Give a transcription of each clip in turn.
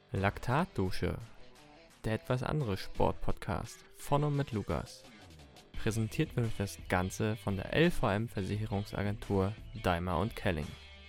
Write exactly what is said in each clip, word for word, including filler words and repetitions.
Laktatdusche, der etwas andere Sportpodcast von und mit Lukas. Präsentiert wird euch das Ganze von der L V M-Versicherungsagentur Daimler und Kelling.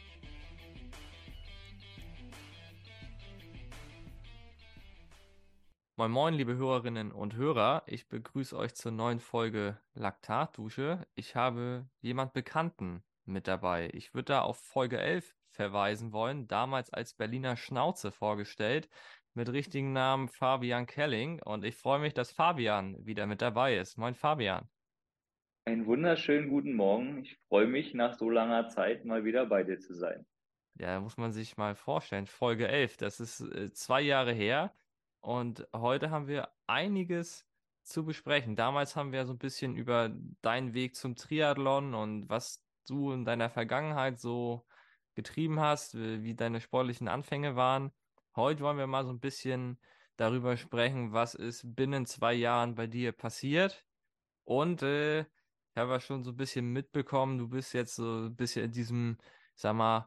Moin moin, liebe Hörerinnen und Hörer, ich begrüße euch zur neuen Folge Laktatdusche. Ich habe jemand Bekannten mit dabei. Ich würde da auf Folge elf verweisen wollen, damals als Berliner Schnauze vorgestellt, mit richtigen Namen Fabian Kelling. Und ich freue mich, dass Fabian wieder mit dabei ist. Moin Fabian. Einen wunderschönen guten Morgen. Ich freue mich, nach so langer Zeit mal wieder bei dir zu sein. Ja, muss man sich mal vorstellen. Folge elf, das ist äh, zwei Jahre her. Und heute haben wir einiges zu besprechen. Damals haben wir so ein bisschen über deinen Weg zum Triathlon und was du in deiner Vergangenheit so getrieben hast, wie wie deine sportlichen Anfänge waren. Heute wollen wir mal so ein bisschen darüber sprechen, was ist binnen zwei Jahren bei dir passiert. Und äh, ich habe ja schon so ein bisschen mitbekommen, du bist jetzt so ein bisschen in diesem, sag mal,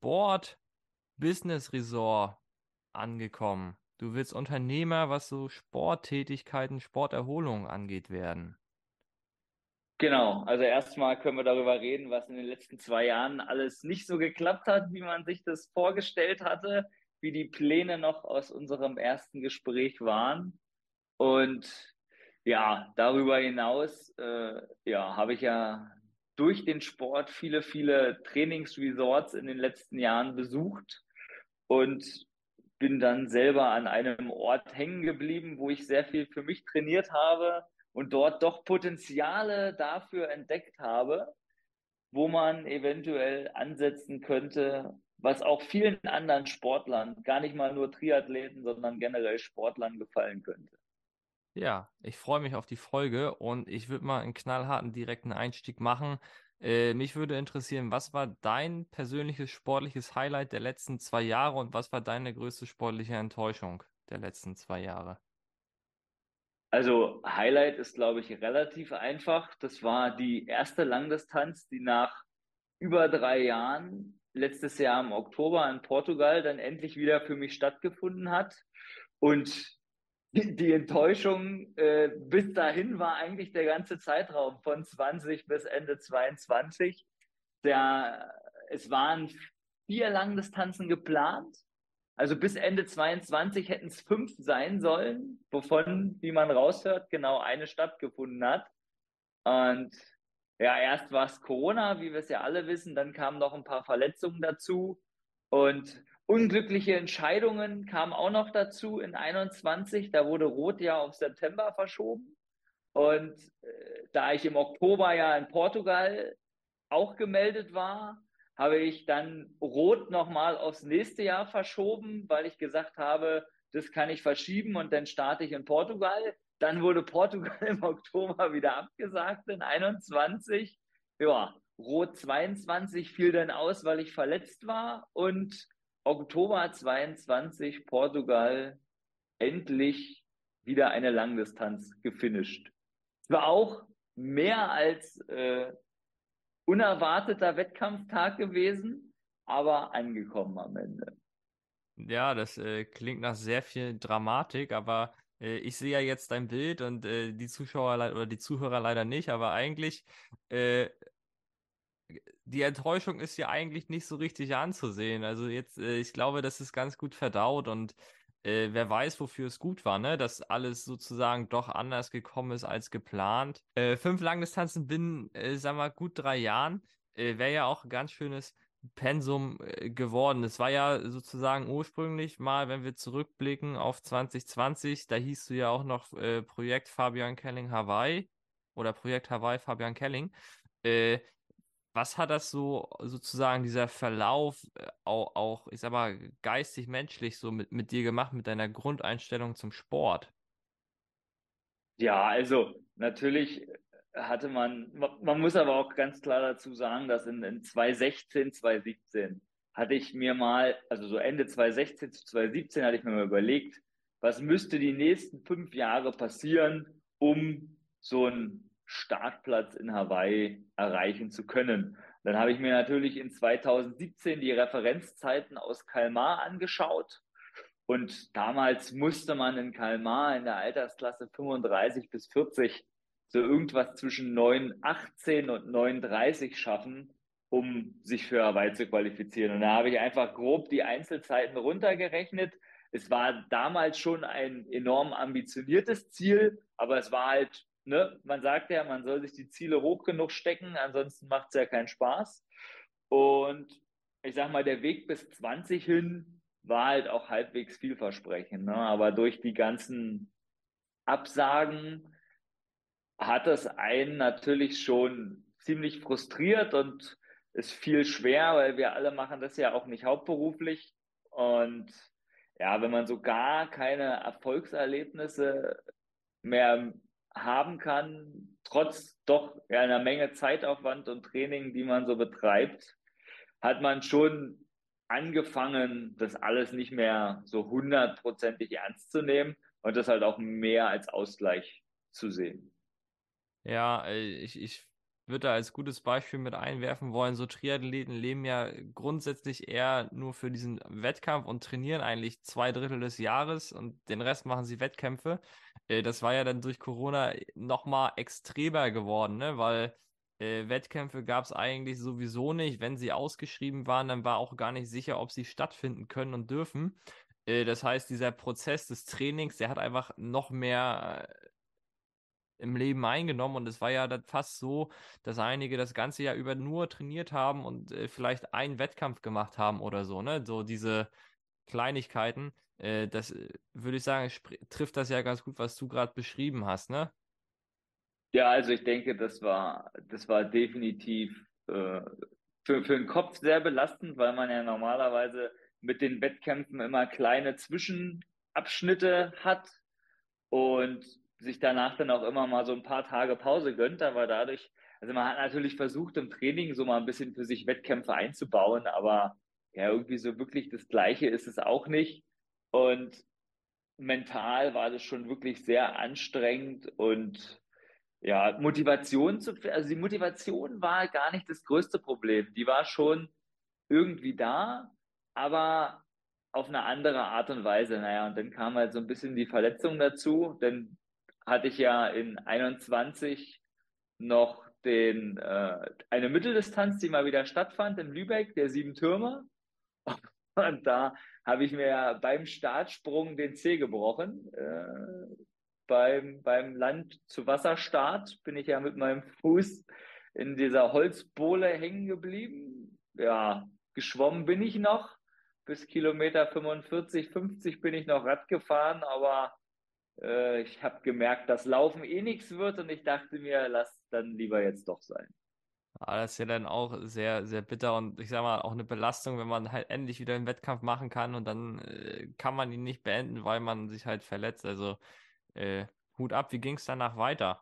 Sport-Business-Resort angekommen. Du willst Unternehmer, was so Sporttätigkeiten, Sporterholung angeht, werden. Genau, also erstmal können wir darüber reden, was in den letzten zwei Jahren alles nicht so geklappt hat, wie man sich das vorgestellt hatte, wie die Pläne noch aus unserem ersten Gespräch waren. Und ja, darüber hinaus, äh, ja, habe ich ja durch den Sport viele, viele Trainingsresorts in den letzten Jahren besucht und bin dann selber an einem Ort hängen geblieben, wo ich sehr viel für mich trainiert habe und dort doch Potenziale dafür entdeckt habe, wo man eventuell ansetzen könnte, was auch vielen anderen Sportlern, gar nicht mal nur Triathleten, sondern generell Sportlern gefallen könnte. Ja, ich freue mich auf die Folge und ich würde mal einen knallharten direkten Einstieg machen. Äh, mich würde interessieren, was war dein persönliches sportliches Highlight der letzten zwei Jahre und was war deine größte sportliche Enttäuschung der letzten zwei Jahre? Also Highlight ist, glaube ich, relativ einfach. Das war die erste Langdistanz, die nach über drei Jahren, letztes Jahr im Oktober in Portugal, dann endlich wieder für mich stattgefunden hat. Und die, die Enttäuschung äh, bis dahin war eigentlich der ganze Zeitraum von zwanzig bis Ende zweiundzwanzig. Der, es waren vier Langdistanzen geplant. Also bis Ende zweiundzwanzig hätten es fünf sein sollen, wovon, wie man raushört, genau eine stattgefunden hat. Und ja, erst war es Corona, wie wir es ja alle wissen, dann kamen noch ein paar Verletzungen dazu und unglückliche Entscheidungen kamen auch noch dazu in einundzwanzig. Da wurde Rot ja auf September verschoben. Und äh, da ich im Oktober ja in Portugal auch gemeldet war, habe ich dann Rot nochmal aufs nächste Jahr verschoben, weil ich gesagt habe, das kann ich verschieben und dann starte ich in Portugal. Dann wurde Portugal im Oktober wieder abgesagt in einundzwanzig. Ja, Rot zweiundzwanzig fiel dann aus, weil ich verletzt war und Oktober zweiundzwanzig Portugal endlich wieder eine Langdistanz gefinisht. Es war auch mehr als äh, unerwarteter Wettkampftag gewesen, aber angekommen am Ende. Ja, das äh, klingt nach sehr viel Dramatik, aber äh, ich sehe ja jetzt dein Bild und äh, die Zuschauer lei- oder die Zuhörer leider nicht, aber eigentlich äh, die Enttäuschung ist ja eigentlich nicht so richtig anzusehen. Also jetzt, äh, ich glaube, das ist ganz gut verdaut und äh, wer weiß, wofür es gut war, ne? Dass alles sozusagen doch anders gekommen ist als geplant. Äh, fünf Langdistanzen binnen, äh, sag mal, gut drei Jahren, äh, wäre ja auch ein ganz schönes Pensum äh, geworden. Es war ja sozusagen ursprünglich mal, wenn wir zurückblicken auf zwanzig zwanzig, da hieß du ja auch noch äh, Projekt Fabian Kelling Hawaii oder Projekt Hawaii Fabian Kelling. Äh, Was hat das so sozusagen dieser Verlauf äh, auch, auch, ich sag mal, geistig, menschlich so mit, mit dir gemacht, mit deiner Grundeinstellung zum Sport? Ja, also natürlich hatte man, man muss aber auch ganz klar dazu sagen, dass in, in zwanzig sechzehn, zwanzig siebzehn hatte ich mir mal, also so Ende zwanzig sechzehn zu zwanzig siebzehn hatte ich mir mal überlegt, was müsste die nächsten fünf Jahre passieren, um so einen Startplatz in Hawaii erreichen zu können. Dann habe ich mir natürlich in zwanzig siebzehn die Referenzzeiten aus Kalmar angeschaut Und damals musste man in Kalmar in der Altersklasse fünfunddreißig bis vierzig so irgendwas zwischen neun achtzehn und neun dreißig schaffen, um sich für Hawaii zu qualifizieren. Und da habe ich einfach grob die Einzelzeiten runtergerechnet. Es war damals schon ein enorm ambitioniertes Ziel, aber es war halt, ne, man sagt ja, man soll sich die Ziele hoch genug stecken, ansonsten macht es ja keinen Spaß. Und ich sag mal, der Weg bis zwanzig hin war halt auch halbwegs vielversprechend. Ne? Aber durch die ganzen Absagen hat es einen natürlich schon ziemlich frustriert und ist viel schwer, weil wir alle machen das ja auch nicht hauptberuflich. Und ja, wenn man so gar keine Erfolgserlebnisse mehr haben kann, trotz doch ja, einer Menge Zeitaufwand und Training, die man so betreibt, hat man schon angefangen, das alles nicht mehr so hundertprozentig ernst zu nehmen und das halt auch mehr als Ausgleich zu sehen. Ja, äh, ich, ich würde da als gutes Beispiel mit einwerfen wollen, so Triathleten leben ja grundsätzlich eher nur für diesen Wettkampf und trainieren eigentlich zwei Drittel des Jahres und den Rest machen sie Wettkämpfe. Äh, Das war ja dann durch Corona nochmal extremer geworden, ne? Weil äh, Wettkämpfe gab es eigentlich sowieso nicht. Wenn sie ausgeschrieben waren, dann war auch gar nicht sicher, ob sie stattfinden können und dürfen. Äh, Das heißt, dieser Prozess des Trainings, der hat einfach noch mehr im Leben eingenommen und es war ja dann fast so, dass einige das ganze Jahr über nur trainiert haben und äh, vielleicht einen Wettkampf gemacht haben oder so, ne? So diese Kleinigkeiten, äh, das äh, würde ich sagen, spr- trifft das ja ganz gut, was du gerade beschrieben hast, ne? Ja, also ich denke, das war, das war definitiv äh, für, für den Kopf sehr belastend, weil man ja normalerweise mit den Wettkämpfen immer kleine Zwischenabschnitte hat und sich danach dann auch immer mal so ein paar Tage Pause gönnt, aber dadurch, also man hat natürlich versucht im Training so mal ein bisschen für sich Wettkämpfe einzubauen, aber ja, irgendwie so wirklich das Gleiche ist es auch nicht. Und mental war das schon wirklich sehr anstrengend und ja, Motivation zu, also die Motivation war gar nicht das größte Problem. Die war schon irgendwie da, aber auf eine andere Art und Weise. Naja, und dann kam halt so ein bisschen die Verletzung dazu. Dann hatte ich ja in einundzwanzig noch den, äh, eine Mitteldistanz, die mal wieder stattfand in Lübeck, der Sieben Türme. Und da habe ich mir ja beim Startsprung den Zeh gebrochen. Äh, beim, beim Land zu Wasserstart bin ich ja mit meinem Fuß in dieser Holzbohle hängen geblieben. Ja, geschwommen bin ich noch. Bis Kilometer fünfundvierzig, fünfzig bin ich noch Rad gefahren, aber äh, ich habe gemerkt, dass Laufen eh nichts wird und ich dachte mir, lass dann lieber jetzt doch sein. Aber das ist ja dann auch sehr, sehr bitter und ich sag mal auch eine Belastung, wenn man halt endlich wieder einen Wettkampf machen kann und dann äh, kann man ihn nicht beenden, weil man sich halt verletzt. Also äh, Hut ab, wie ging es danach weiter?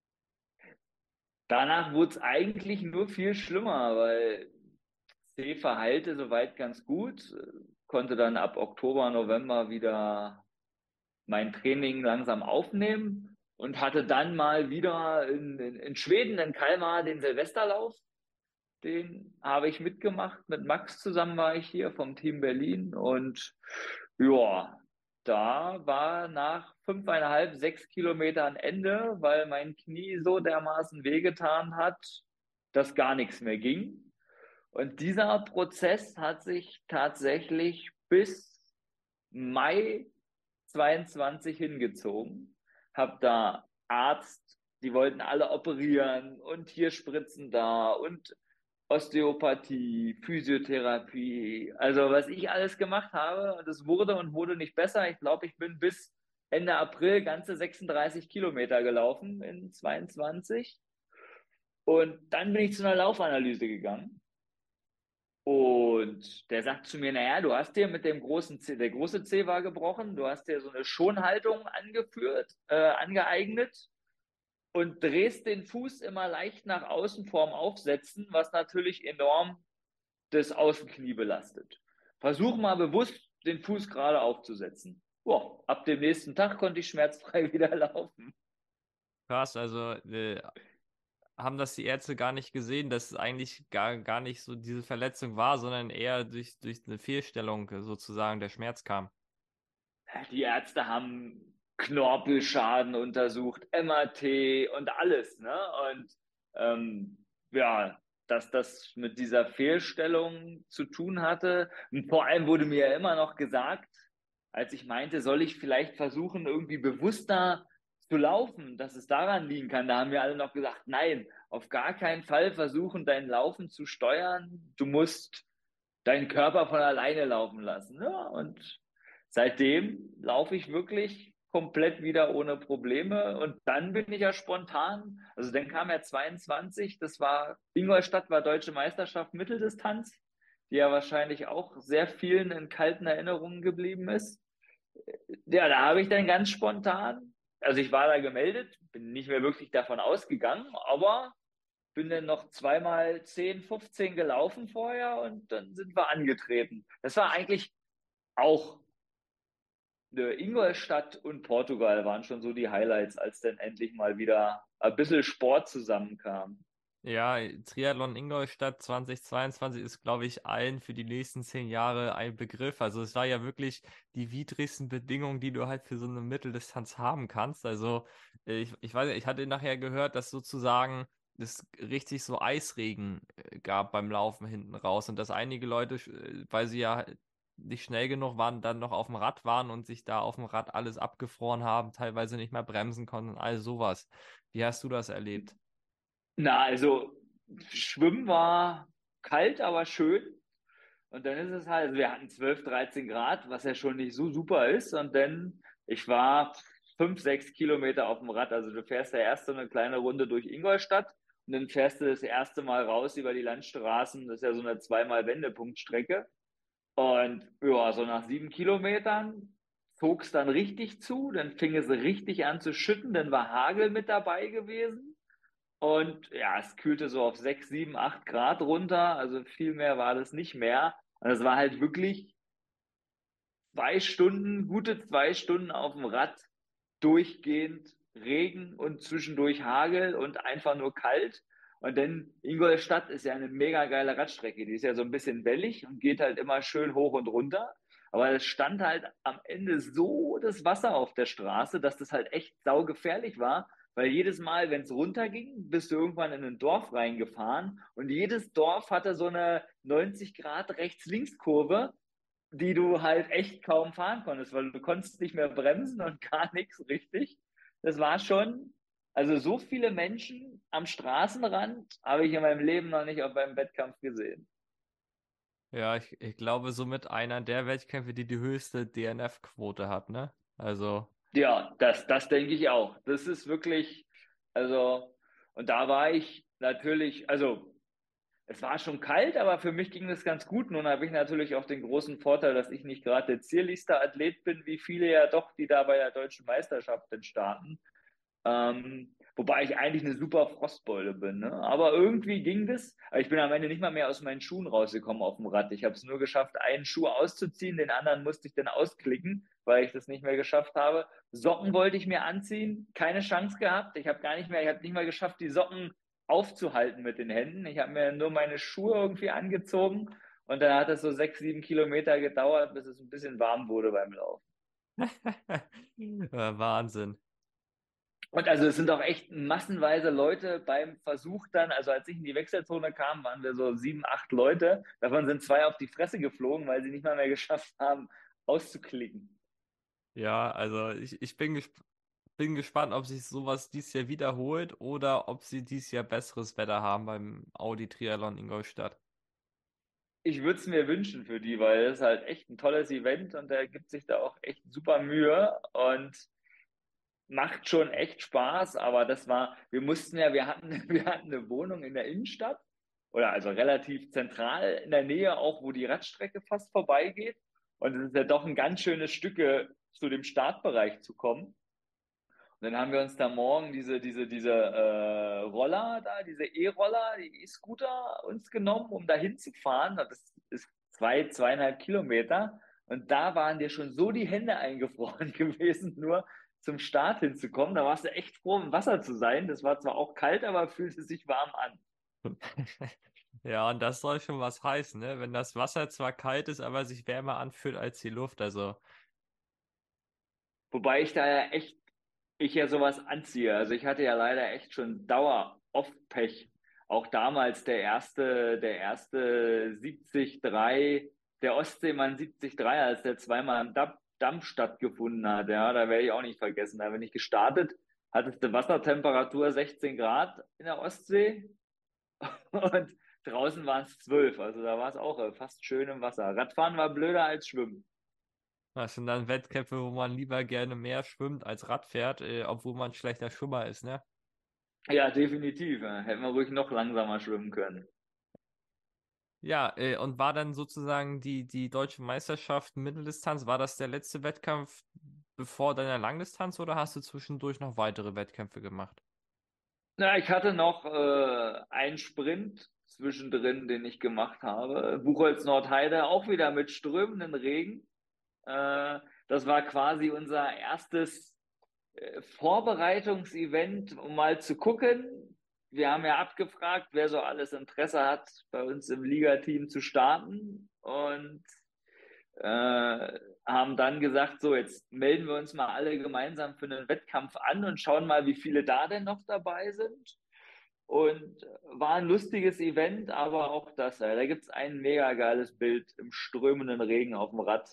Danach wurde es eigentlich nur viel schlimmer, weil C verheilte soweit ganz gut, konnte dann ab Oktober, November wieder mein Training langsam aufnehmen und hatte dann mal wieder in, in, in Schweden, in Kalmar, den Silvesterlauf. Den habe ich mitgemacht. Mit Max zusammen war ich hier vom Team Berlin und ja, da war nach fünfeinhalb, sechs Kilometern Ende, weil mein Knie so dermaßen wehgetan hat, dass gar nichts mehr ging. Und dieser Prozess hat sich tatsächlich bis Mai zweiundzwanzig hingezogen. Hab da Arzt, die wollten alle operieren und hier Spritzen da und Osteopathie, Physiotherapie, also was ich alles gemacht habe, und es wurde und wurde nicht besser. Ich glaube, ich bin bis Ende April ganze sechsunddreißig Kilometer gelaufen in zweiundzwanzig. Und dann bin ich zu einer Laufanalyse gegangen. Und der sagt zu mir, naja, du hast dir mit dem großen C, der große C war gebrochen, du hast dir so eine Schonhaltung angeführt, äh, angeeignet und drehst den Fuß immer leicht nach außen vorm Aufsetzen, was natürlich enorm das Außenknie belastet. Versuch mal bewusst, den Fuß gerade aufzusetzen. Boah, ab dem nächsten Tag konnte ich schmerzfrei wieder laufen. Krass, also äh, haben das die Ärzte gar nicht gesehen, dass es eigentlich gar, gar nicht so diese Verletzung war, sondern eher durch, durch eine Fehlstellung äh, sozusagen der Schmerz kam. die Ärzte haben Knorpelschaden untersucht, M R T und alles, ne? Und ähm, ja, dass das mit dieser Fehlstellung zu tun hatte. Und vor allem wurde mir ja immer noch gesagt, als ich meinte, soll ich vielleicht versuchen, irgendwie bewusster zu laufen, dass es daran liegen kann. Da haben wir alle noch gesagt, nein, auf gar keinen Fall versuchen, dein Laufen zu steuern. Du musst deinen Körper von alleine laufen lassen. Ja, und seitdem laufe ich wirklich komplett wieder ohne Probleme. Und dann bin ich ja spontan, also dann kam ja zweiundzwanzig, das war, Ingolstadt war Deutsche Meisterschaft Mitteldistanz, die ja wahrscheinlich auch sehr vielen in kalten Erinnerungen geblieben ist. Ja, da habe ich dann ganz spontan, also ich war da gemeldet, bin nicht mehr wirklich davon ausgegangen, aber bin dann noch zweimal zehn, fünfzehn gelaufen vorher und dann sind wir angetreten. Das war eigentlich auch äh, Ingolstadt und Portugal waren schon so die Highlights, als dann endlich mal wieder ein bisschen Sport zusammenkam. Ja, Triathlon Ingolstadt zweitausendzweiundzwanzig ist, glaube ich, allen für die nächsten zehn Jahre ein Begriff. Also es war ja wirklich die widrigsten Bedingungen, die du halt für so eine Mitteldistanz haben kannst. Also äh, ich, ich weiß nicht, ich hatte nachher gehört, dass sozusagen es richtig so Eisregen äh, gab beim Laufen hinten raus und dass einige Leute, äh, weil sie ja nicht schnell genug waren, dann noch auf dem Rad waren und sich da auf dem Rad alles abgefroren haben, teilweise nicht mehr bremsen konnten und all sowas. Wie hast du das erlebt? Na, also Schwimmen war kalt, aber schön. Und dann ist es halt, also wir hatten zwölf, dreizehn Grad, was ja schon nicht so super ist. Und dann, ich war fünf, sechs Kilometer auf dem Rad. Also du fährst ja erst so eine kleine Runde durch Ingolstadt und dann fährst du das erste Mal raus über die Landstraßen. Das ist ja so eine zweimal Wendepunktstrecke. Und ja, so nach sieben Kilometern zog es dann richtig zu. Dann fing es richtig an zu schütten. Dann war Hagel mit dabei gewesen. Und ja, es kühlte so auf sechs, sieben, acht Grad runter. Also viel mehr war das nicht mehr. Und es war halt wirklich zwei Stunden, gute zwei Stunden auf dem Rad, durchgehend Regen und zwischendurch Hagel und einfach nur kalt. Und dann Ingolstadt ist ja eine mega geile Radstrecke. Die ist ja so ein bisschen wellig und geht halt immer schön hoch und runter. Aber es stand halt am Ende so das Wasser auf der Straße, dass das halt echt saugefährlich war. Weil jedes Mal, wenn es runterging, bist du irgendwann in ein Dorf reingefahren und jedes Dorf hatte so eine neunzig Grad Rechts-Links-Kurve, die du halt echt kaum fahren konntest, weil du konntest nicht mehr bremsen und gar nichts richtig. Das war schon, also so viele Menschen am Straßenrand habe ich in meinem Leben noch nicht auf einem Wettkampf gesehen. Ja, ich, ich glaube, somit einer der Wettkämpfe, die die höchste D N F-Quote hat, ne? Also, Ja, das, das denke ich auch. Das ist wirklich, also, und da war ich natürlich, also es war schon kalt, aber für mich ging das ganz gut. Nun habe ich natürlich auch den großen Vorteil, dass ich nicht gerade der zierlichste Athlet bin, wie viele ja doch, die da bei der deutschen Meisterschaft dann starten. Ähm, wobei ich eigentlich eine super Frostbeule bin. Ne? Aber irgendwie ging das. Aber ich bin am Ende nicht mal mehr aus meinen Schuhen rausgekommen auf dem Rad. Ich habe es nur geschafft, einen Schuh auszuziehen, den anderen musste ich dann ausklicken, weil ich das nicht mehr geschafft habe. Socken wollte ich mir anziehen, keine Chance gehabt. Ich habe gar nicht mehr, ich habe nicht mal geschafft, die Socken aufzuhalten mit den Händen. Ich habe mir nur meine Schuhe irgendwie angezogen und dann hat es so sechs, sieben Kilometer gedauert, bis es ein bisschen warm wurde beim Laufen. äh, Wahnsinn. Und also es sind auch echt massenweise Leute beim Versuch dann, also als ich in die Wechselzone kam, waren wir so sieben, acht Leute. Davon sind zwei auf die Fresse geflogen, weil sie nicht mal mehr geschafft haben, auszuklicken. Ja, also ich, ich bin, gesp bin gespannt, ob sich sowas dieses Jahr wiederholt oder ob sie dieses Jahr besseres Wetter haben beim Audi Triathlon Ingolstadt. Ich würde es mir wünschen für die, weil es ist halt echt ein tolles Event und der gibt sich da auch echt super Mühe und macht schon echt Spaß, aber das war, wir mussten ja, wir hatten, wir hatten eine Wohnung in der Innenstadt oder also relativ zentral in der Nähe, auch wo die Radstrecke fast vorbeigeht. Und es ist ja doch ein ganz schönes Stücke zu dem Startbereich zu kommen. Und dann haben wir uns da morgen diese, diese, diese äh, Roller da, diese E-Roller, die E-Scooter uns genommen, um da hinzufahren. Das ist zwei, zweieinhalb Kilometer. Und da waren dir schon so die Hände eingefroren gewesen, nur zum Start hinzukommen. Da warst du echt froh, im Wasser zu sein. Das war zwar auch kalt, aber fühlte sich warm an. Ja, und das soll schon was heißen, ne? Wenn das Wasser zwar kalt ist, aber sich wärmer anfühlt als die Luft. Also, Wobei ich da ja echt, ich ja sowas anziehe. Also ich hatte ja leider echt schon Dauer oft Pech. Auch damals der erste, der erste siebzig drei, der Ostseemann siebzig drei, als der zweimal am Damm, Damm stattgefunden hat. Ja, da werde ich auch nicht vergessen. Da bin ich gestartet, hattest du Wassertemperatur sechzehn Grad in der Ostsee und draußen waren es zwölf. Also da war es auch äh, fast schön im Wasser. Radfahren war blöder als Schwimmen. Das sind dann Wettkämpfe, wo man lieber gerne mehr schwimmt als Rad fährt, äh, obwohl man ein schlechter Schwimmer ist, ne? Ja, definitiv. Ja. Hätten wir ruhig noch langsamer schwimmen können. Ja, äh, und war dann sozusagen die, die deutsche Meisterschaft Mitteldistanz, war das der letzte Wettkampf bevor deiner Langdistanz oder hast du zwischendurch noch weitere Wettkämpfe gemacht? Na, ich hatte noch äh, einen Sprint zwischendrin, den ich gemacht habe. Buchholz Nordheide, auch wieder mit strömenden Regen. Äh, Das war quasi unser erstes äh, Vorbereitungsevent, um mal zu gucken. Wir haben ja abgefragt, wer so alles Interesse hat, bei uns im Ligateam zu starten. Und äh, haben dann gesagt, so, jetzt melden wir uns mal alle gemeinsam für einen Wettkampf an und schauen mal, wie viele da denn noch dabei sind. Und war ein lustiges Event, aber auch das, äh, da gibt's ein mega geiles Bild im strömenden Regen auf dem Rad.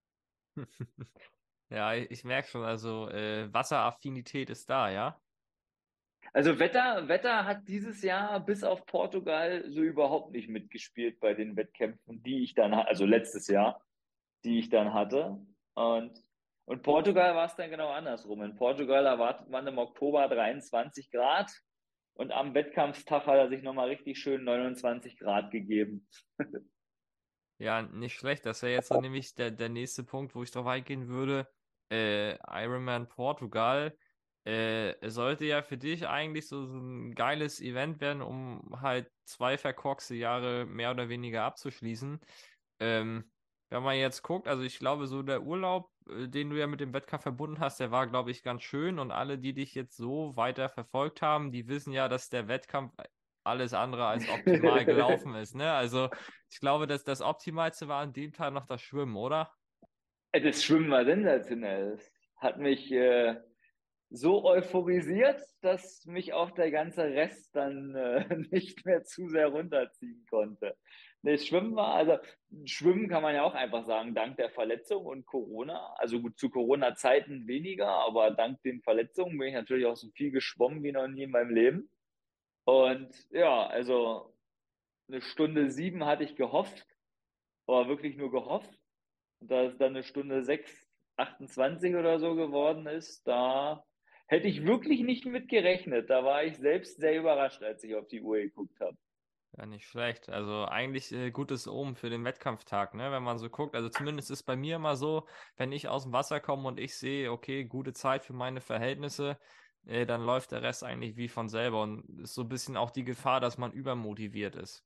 Ja, ich merke schon, also äh, Wasseraffinität ist da, ja? Also Wetter, Wetter hat dieses Jahr bis auf Portugal so überhaupt nicht mitgespielt bei den Wettkämpfen, die ich dann, ha- also letztes Jahr, die ich dann hatte. Und, und Portugal war es dann genau andersrum. In Portugal erwartet man im Oktober dreiundzwanzig Grad und am Wettkampftag hat er sich nochmal richtig schön neunundzwanzig Grad gegeben. Ja, nicht schlecht. Das wäre jetzt so nämlich der, der nächste Punkt, wo ich drauf eingehen würde. Äh, Ironman Portugal äh, sollte ja für dich eigentlich so, so ein geiles Event werden, um halt zwei verkorkste Jahre mehr oder weniger abzuschließen. Ähm, Wenn man jetzt guckt, also ich glaube, so der Urlaub, äh, den du ja mit dem Wettkampf verbunden hast, der war, glaube ich, ganz schön. Und alle, die dich jetzt so weiter verfolgt haben, die wissen ja, dass der Wettkampf alles andere als optimal gelaufen ist, ne? Also ich glaube, dass das Optimalste war an dem Tag noch das Schwimmen, oder? Das Schwimmen war sensationell. Es hat mich äh, so euphorisiert, dass mich auch der ganze Rest dann äh, nicht mehr zu sehr runterziehen konnte. Nee, das Schwimmen war, also Schwimmen kann man ja auch einfach sagen, dank der Verletzung und Corona. Also gut, zu Corona-Zeiten weniger, aber dank den Verletzungen bin ich natürlich auch so viel geschwommen wie noch nie in meinem Leben. Und ja, also eine Stunde sieben hatte ich gehofft, aber wirklich nur gehofft. Und da es dann eine Stunde sechs achtundzwanzig oder so geworden ist, da hätte ich wirklich nicht mit gerechnet. Da war ich selbst sehr überrascht, als ich auf die Uhr geguckt habe. Ja, nicht schlecht. Also eigentlich äh, gutes Omen für den Wettkampftag, ne? Wenn man so guckt. Also zumindest ist bei mir immer so, wenn ich aus dem Wasser komme und ich sehe, okay, gute Zeit für meine Verhältnisse, äh, dann läuft der Rest eigentlich wie von selber und ist so ein bisschen auch die Gefahr, dass man übermotiviert ist.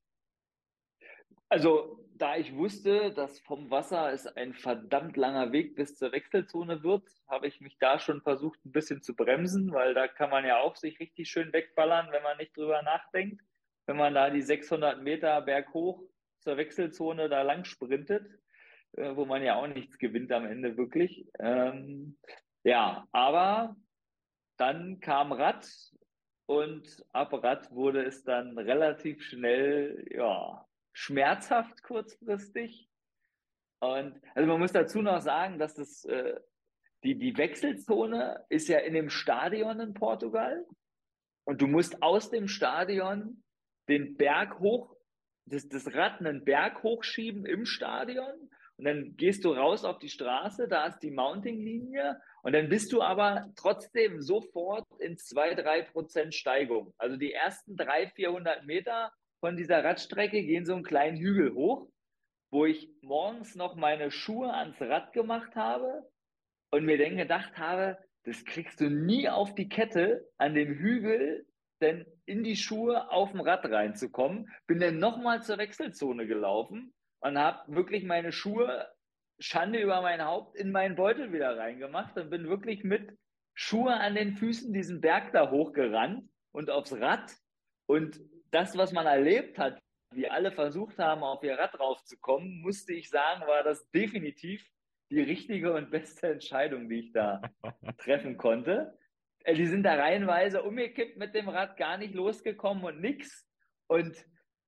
Also, da ich wusste, dass vom Wasser es ein verdammt langer Weg bis zur Wechselzone wird, habe ich mich da schon versucht, ein bisschen zu bremsen, weil da kann man ja auch sich richtig schön wegballern, wenn man nicht drüber nachdenkt. Wenn man da die sechshundert Meter berghoch zur Wechselzone da lang sprintet, äh, wo man ja auch nichts gewinnt am Ende wirklich. Ähm, ja, aber dann kam Rad und ab Rad wurde es dann relativ schnell, ja, schmerzhaft kurzfristig. Und also man muss dazu noch sagen, dass das äh, die, die Wechselzone ist ja in dem Stadion in Portugal und du musst aus dem Stadion den Berg hoch, das, das Rad einen Berg hochschieben im Stadion und dann gehst du raus auf die Straße, da ist die Mounting-Linie und dann bist du aber trotzdem sofort in zwei, drei Prozent Steigung. Also die ersten dreihundert, vierhundert Meter von dieser Radstrecke gehen so einen kleinen Hügel hoch, wo ich morgens noch meine Schuhe ans Rad gemacht habe und mir dann gedacht habe, das kriegst du nie auf die Kette, an dem Hügel denn in die Schuhe auf dem Rad reinzukommen. Bin dann nochmal zur Wechselzone gelaufen und habe wirklich meine Schuhe, Schande über mein Haupt, in meinen Beutel wieder reingemacht und bin wirklich mit Schuhe an den Füßen diesen Berg da hochgerannt und aufs Rad. Und das, was man erlebt hat, wie alle versucht haben, auf ihr Rad raufzukommen, musste ich sagen, war das definitiv die richtige und beste Entscheidung, die ich da treffen konnte. Äh, Die sind da reihenweise umgekippt mit dem Rad, gar nicht losgekommen und nix. Und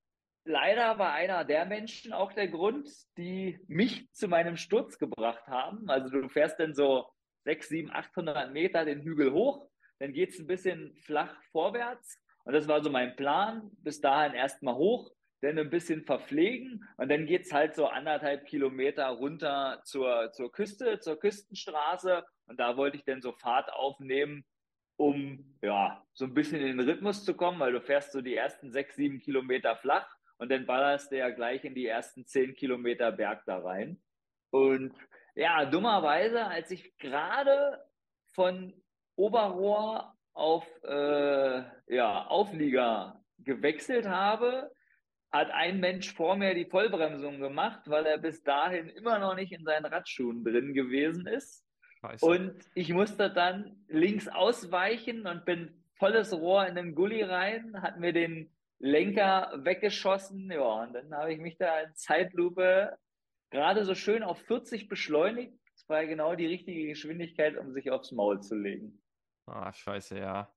leider war einer der Menschen auch der Grund, die mich zu meinem Sturz gebracht haben. Also du fährst dann so sechs, sieben, achthundert Meter den Hügel hoch, dann geht es ein bisschen flach vorwärts. Und das war so mein Plan. Bis dahin erstmal hoch, dann ein bisschen verpflegen und dann geht es halt so anderthalb Kilometer runter zur, zur Küste, zur Küstenstraße. Und da wollte ich dann so Fahrt aufnehmen, um ja so ein bisschen in den Rhythmus zu kommen, weil du fährst so die ersten sechs, sieben Kilometer flach und dann ballerst du ja gleich in die ersten zehn Kilometer Berg da rein. Und ja, dummerweise, als ich gerade von Oberrohr auf äh, ja, Auflieger gewechselt habe, hat ein Mensch vor mir die Vollbremsung gemacht, weil er bis dahin immer noch nicht in seinen Radschuhen drin gewesen ist. Scheiße. Und ich musste dann links ausweichen und bin volles Rohr in den Gully rein, hat mir den Lenker weggeschossen. Ja, und dann habe ich mich da in Zeitlupe gerade so schön auf vierzig beschleunigt. Das war genau die richtige Geschwindigkeit, um sich aufs Maul zu legen. Ah, scheiße, ja.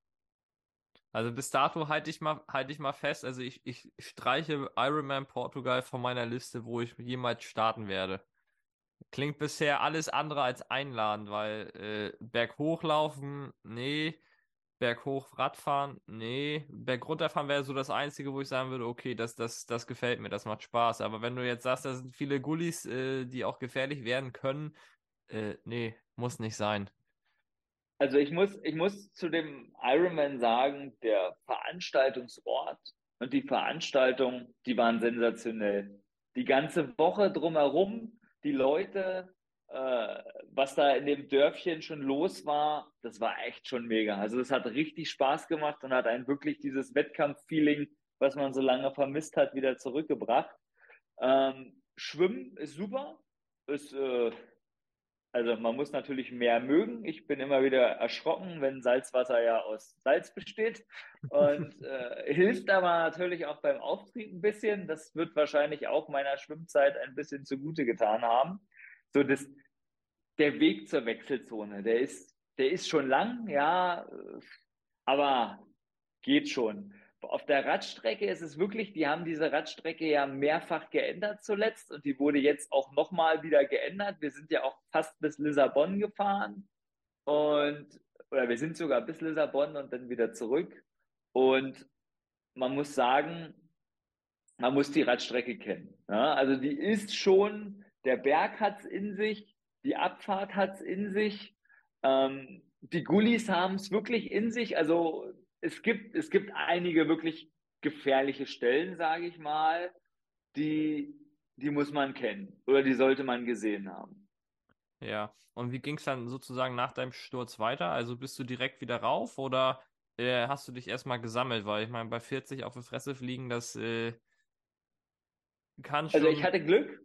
Also bis dato halte ich mal, halte ich mal fest. Also ich, ich streiche Ironman Portugal von meiner Liste, wo ich jemals starten werde. Klingt bisher alles andere als einladend, weil äh, berghochlaufen, nee. Berghoch Radfahren, nee. Bergunterfahren wäre so das Einzige, wo ich sagen würde, okay, das, das, das gefällt mir, das macht Spaß. Aber wenn du jetzt sagst, da sind viele Gullis, äh, die auch gefährlich werden können, äh, nee, muss nicht sein. Also ich muss, ich muss zu dem Ironman sagen, der Veranstaltungsort und die Veranstaltung, die waren sensationell. Die ganze Woche drumherum, die Leute, äh, was da in dem Dörfchen schon los war, das war echt schon mega. Also das hat richtig Spaß gemacht und hat einen wirklich dieses Wettkampffeeling, was man so lange vermisst hat, wieder zurückgebracht. Ähm, Schwimmen ist super, ist äh, also man muss natürlich mehr mögen. Ich bin immer wieder erschrocken, wenn Salzwasser ja aus Salz besteht. Und äh, hilft aber natürlich auch beim Auftrieb ein bisschen. Das wird wahrscheinlich auch meiner Schwimmzeit ein bisschen zugute getan haben. So das, der Weg zur Wechselzone, der ist, der ist schon lang, ja, aber geht schon. Auf der Radstrecke ist es wirklich, die haben diese Radstrecke ja mehrfach geändert zuletzt und die wurde jetzt auch nochmal wieder geändert. Wir sind ja auch fast bis Lissabon gefahren und, oder wir sind sogar bis Lissabon und dann wieder zurück. Und man muss sagen, man muss die Radstrecke kennen. Ja, also die ist schon, der Berg hat es in sich, die Abfahrt hat es in sich, ähm, die Gullis haben es wirklich in sich. Also es gibt, es gibt einige wirklich gefährliche Stellen, sage ich mal, die, die muss man kennen oder die sollte man gesehen haben. Ja. Und wie ging es dann sozusagen nach deinem Sturz weiter? Also bist du direkt wieder rauf oder äh, hast du dich erstmal gesammelt? Weil ich meine, bei vierzig auf die Fresse fliegen, das äh, kann Also ich schon. hatte Glück,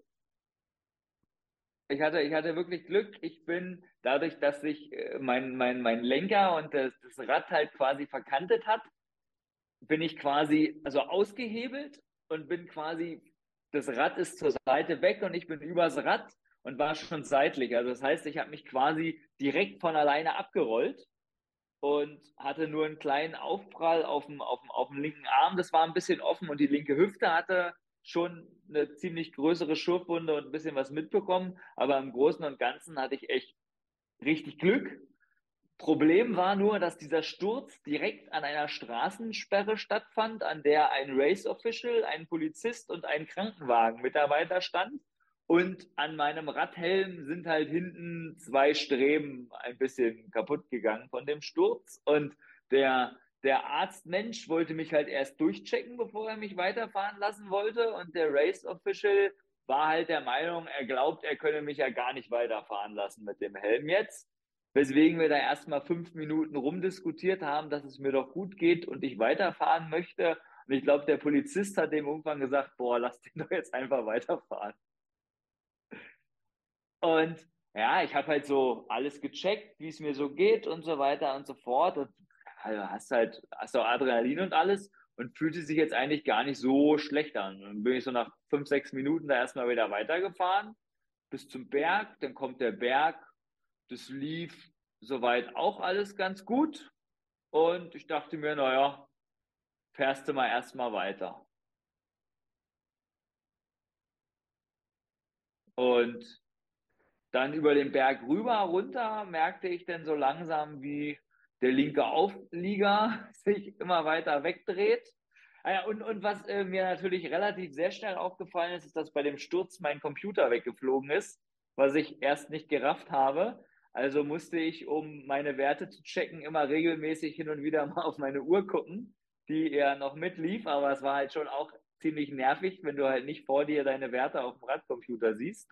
ich hatte, ich hatte wirklich Glück. Ich bin dadurch, dass sich äh, mein, mein, mein Lenker und das, das Rad halt quasi verkantet hat, bin ich quasi also ausgehebelt und bin quasi, das Rad ist zur Seite weg und ich bin übers Rad und war schon seitlich. Also das heißt, ich habe mich quasi direkt von alleine abgerollt und hatte nur einen kleinen Aufprall auf dem, auf dem, auf dem linken Arm. Das war ein bisschen offen und die linke Hüfte hatte schon eine ziemlich größere Schürfwunde und ein bisschen was mitbekommen. Aber im Großen und Ganzen hatte ich echt richtig Glück. Problem war nur, dass dieser Sturz direkt an einer Straßensperre stattfand, an der ein Race Official, ein Polizist und ein Krankenwagenmitarbeiter stand. Und an meinem Radhelm sind halt hinten zwei Streben ein bisschen kaputt gegangen von dem Sturz. Und der, der Arztmensch wollte mich halt erst durchchecken, bevor er mich weiterfahren lassen wollte. Und der Race Official war halt der Meinung, er glaubt, er könne mich ja gar nicht weiterfahren lassen mit dem Helm jetzt. Weswegen wir da erstmal fünf Minuten rumdiskutiert haben, dass es mir doch gut geht und ich weiterfahren möchte. Und ich glaube, der Polizist hat dem irgendwann gesagt, boah, lass den doch jetzt einfach weiterfahren. Und ja, ich habe halt so alles gecheckt, wie es mir so geht und so weiter und so fort. Und also hast halt, hast auch Adrenalin und alles und fühlte sich jetzt eigentlich gar nicht so schlecht an. Und dann bin ich so nach fünf, sechs Minuten da erstmal wieder weitergefahren. bis zum Berg, dann kommt der Berg. Das lief soweit auch alles ganz gut. Und ich dachte mir, naja, fährst du mal erstmal weiter. Und dann über den Berg rüber, runter, merkte ich dann so langsam, wie der linke Auflieger sich immer weiter wegdreht. Ah ja, und, und was äh, mir natürlich relativ sehr schnell aufgefallen ist, ist, dass bei dem Sturz mein Computer weggeflogen ist, was ich erst nicht gerafft habe. Also musste ich, um meine Werte zu checken, immer regelmäßig hin und wieder mal auf meine Uhr gucken, die ja noch mitlief, aber es war halt schon auch ziemlich nervig, wenn du halt nicht vor dir deine Werte auf dem Radcomputer siehst.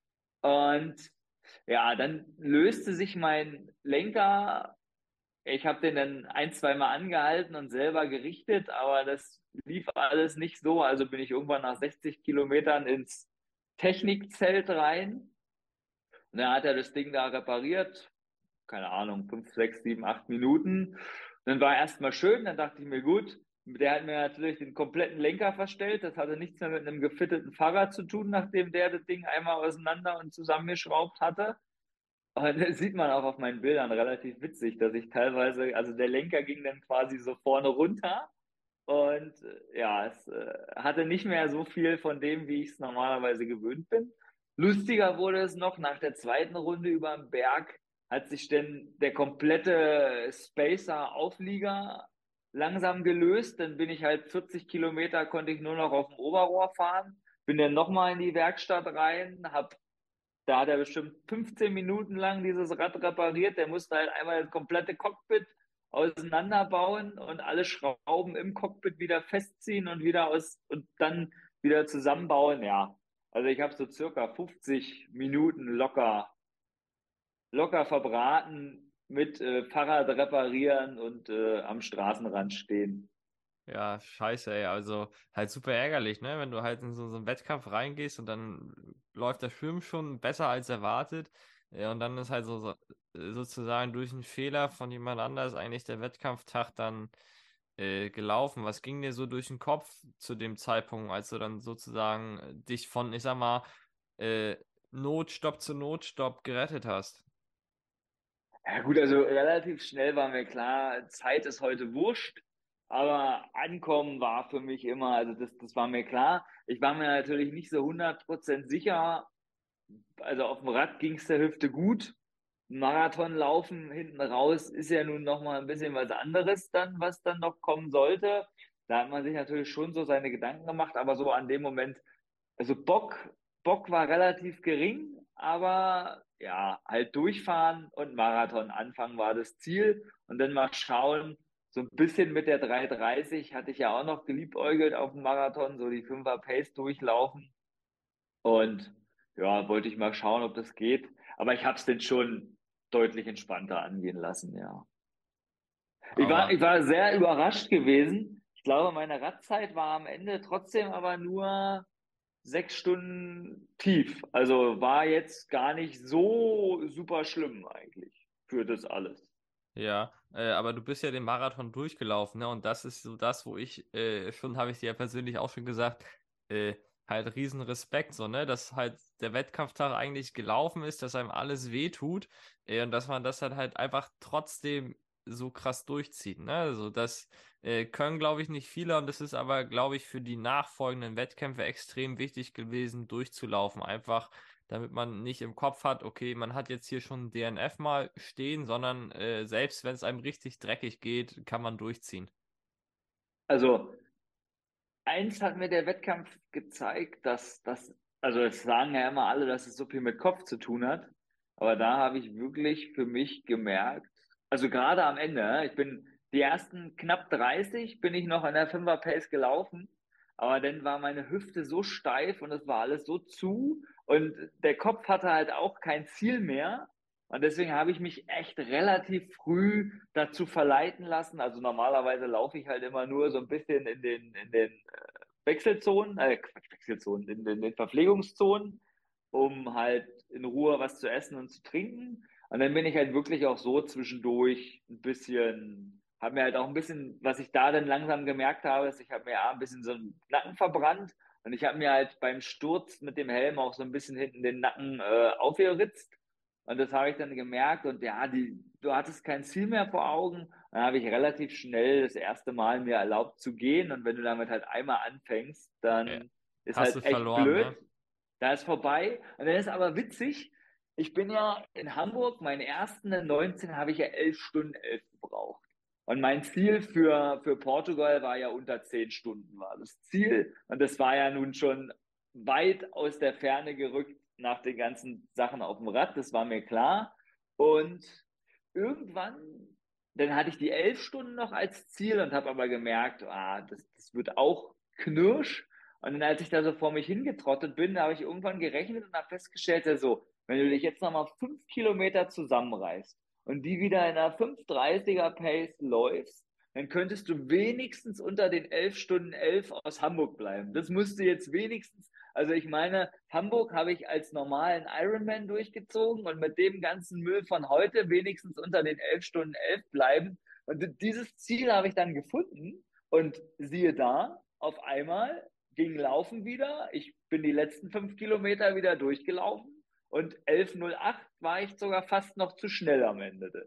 Und ja, dann löste sich mein Lenker. Ich habe den dann ein, zwei Mal angehalten und selber gerichtet, aber das lief alles nicht so. Also bin ich irgendwann nach sechzig Kilometern ins Technikzelt rein. Und dann hat er das Ding da repariert. Keine Ahnung, fünf, sechs, sieben, acht Minuten. Dann war erstmal schön, dann dachte ich mir, gut, der hat mir natürlich den kompletten Lenker verstellt. Das hatte nichts mehr mit einem gefitteten Fahrrad zu tun, nachdem der das Ding einmal auseinander und zusammengeschraubt hatte. Und das sieht man auch auf meinen Bildern relativ witzig, dass ich teilweise, also der Lenker ging dann quasi so vorne runter und äh, ja, es äh, hatte nicht mehr so viel von dem, wie ich es normalerweise gewöhnt bin. Lustiger wurde es noch, nach der zweiten Runde über den Berg hat sich denn der komplette Spacer-Auflieger langsam gelöst. Dann bin ich halt vierzig Kilometer, konnte ich nur noch auf dem Oberrohr fahren, bin dann nochmal in die Werkstatt rein, habe da hat er bestimmt fünfzehn Minuten lang dieses Rad repariert. Der musste halt einmal das komplette Cockpit auseinanderbauen und alle Schrauben im Cockpit wieder festziehen und wieder aus und dann wieder zusammenbauen. Ja, also ich habe so circa fünfzig Minuten locker, locker verbraten mit äh, Fahrrad reparieren und äh, am Straßenrand stehen. Ja, scheiße, ey. Also halt super ärgerlich, ne? Wenn du halt in so, so einen Wettkampf reingehst und dann läuft der Schwimmen schon besser als erwartet. Ja, und dann ist halt so, so äh, sozusagen durch einen Fehler von jemand anders eigentlich der Wettkampftag dann äh, gelaufen. Was ging dir so durch den Kopf zu dem Zeitpunkt, als du dann sozusagen äh, dich von, ich sag mal, äh, Notstopp zu Notstopp gerettet hast? Ja gut, also relativ schnell war mir klar, Zeit ist heute wurscht, aber Ankommen war für mich immer, also das, das war mir klar. Ich war mir natürlich nicht so hundert Prozent sicher, also auf dem Rad ging es der Hüfte gut. Marathon laufen hinten raus ist ja nun noch mal ein bisschen was anderes dann, was dann noch kommen sollte. Da hat man sich natürlich schon so seine Gedanken gemacht, aber so an dem Moment, also Bock, Bock war relativ gering, aber ja, halt durchfahren und Marathon anfangen war das Ziel und dann mal schauen. So ein bisschen mit der drei dreißig hatte ich ja auch noch geliebäugelt auf dem Marathon, so die Fünfer Pace durchlaufen. Und ja, wollte ich mal schauen, ob das geht. Aber ich habe es denn schon deutlich entspannter angehen lassen, ja. Ich war, Aber ich war sehr überrascht gewesen. Ich glaube, meine Radzeit war am Ende trotzdem aber nur sechs Stunden tief. Also war jetzt gar nicht so super schlimm eigentlich für das alles. Ja, äh, aber du bist ja den Marathon durchgelaufen, ne? Und das ist so das, wo ich äh, schon, habe ich dir ja persönlich auch schon gesagt, äh, halt riesen Respekt, so, ne? Dass halt der Wettkampftag eigentlich gelaufen ist, dass einem alles wehtut, äh, und dass man das dann halt einfach trotzdem so krass durchzieht, ne? Also das äh, können, glaube ich, nicht viele und das ist aber, glaube ich, für die nachfolgenden Wettkämpfe extrem wichtig gewesen, durchzulaufen. Einfach damit man nicht im Kopf hat, okay, man hat jetzt hier schon D N F mal stehen, sondern äh, selbst wenn es einem richtig dreckig geht, kann man durchziehen. Also eins hat mir der Wettkampf gezeigt, dass das, also es sagen ja immer alle, dass es so viel mit Kopf zu tun hat. Aber da habe ich wirklich für mich gemerkt, also gerade am Ende, ne, ich bin die ersten knapp dreißig bin ich noch an der Fünfer Pace gelaufen, aber dann war meine Hüfte so steif und es war alles so zu und der Kopf hatte halt auch kein Ziel mehr. Und deswegen habe ich mich echt relativ früh dazu verleiten lassen. Also normalerweise laufe ich halt immer nur so ein bisschen in den, in den Wechselzonen, äh, Quatsch, Wechselzonen, in den, in den Verpflegungszonen, um halt in Ruhe was zu essen und zu trinken. Und dann bin ich halt wirklich auch so zwischendurch ein bisschen, habe mir halt auch ein bisschen, was ich da dann langsam gemerkt habe, ist, ich habe mir ja ein bisschen so einen Nacken verbrannt Und ich habe mir halt beim Sturz mit dem Helm auch so ein bisschen hinten den Nacken äh, aufgeritzt. Und das habe ich dann gemerkt. Und ja, die, du hattest kein Ziel mehr vor Augen. Dann habe ich relativ schnell das erste Mal mir erlaubt zu gehen. Und wenn du damit halt einmal anfängst, Ja. dann ist Hast du halt echt verloren, ne? blöd. Da ist vorbei. Und dann ist aber witzig. Ich bin ja in Hamburg, meinen ersten in neunzehn habe ich ja elf Stunden elf gebraucht. Und mein Ziel für, für Portugal war ja unter zehn Stunden war das Ziel. Und das war ja nun schon weit aus der Ferne gerückt nach den ganzen Sachen auf dem Rad. Das war mir klar. Und irgendwann, dann hatte ich die elf Stunden noch als Ziel und habe aber gemerkt, ah, das, das wird auch knirsch. Und dann, als ich da so vor mich hingetrottet bin, habe ich irgendwann gerechnet und habe festgestellt, ja so, wenn du dich jetzt nochmal fünf Kilometer zusammenreißt und die wieder in einer fünf dreißiger Pace läufst, dann könntest du wenigstens unter den elf Stunden elf aus Hamburg bleiben. Das musst du jetzt wenigstens, also ich meine, Hamburg habe ich als normalen Ironman durchgezogen und mit dem ganzen Müll von heute wenigstens unter den elf Stunden elf bleiben. Und dieses Ziel habe ich dann gefunden und siehe da, auf einmal ging Laufen wieder. Ich bin die letzten fünf Kilometer wieder durchgelaufen und elf null acht war ich sogar fast noch zu schnell am Ende.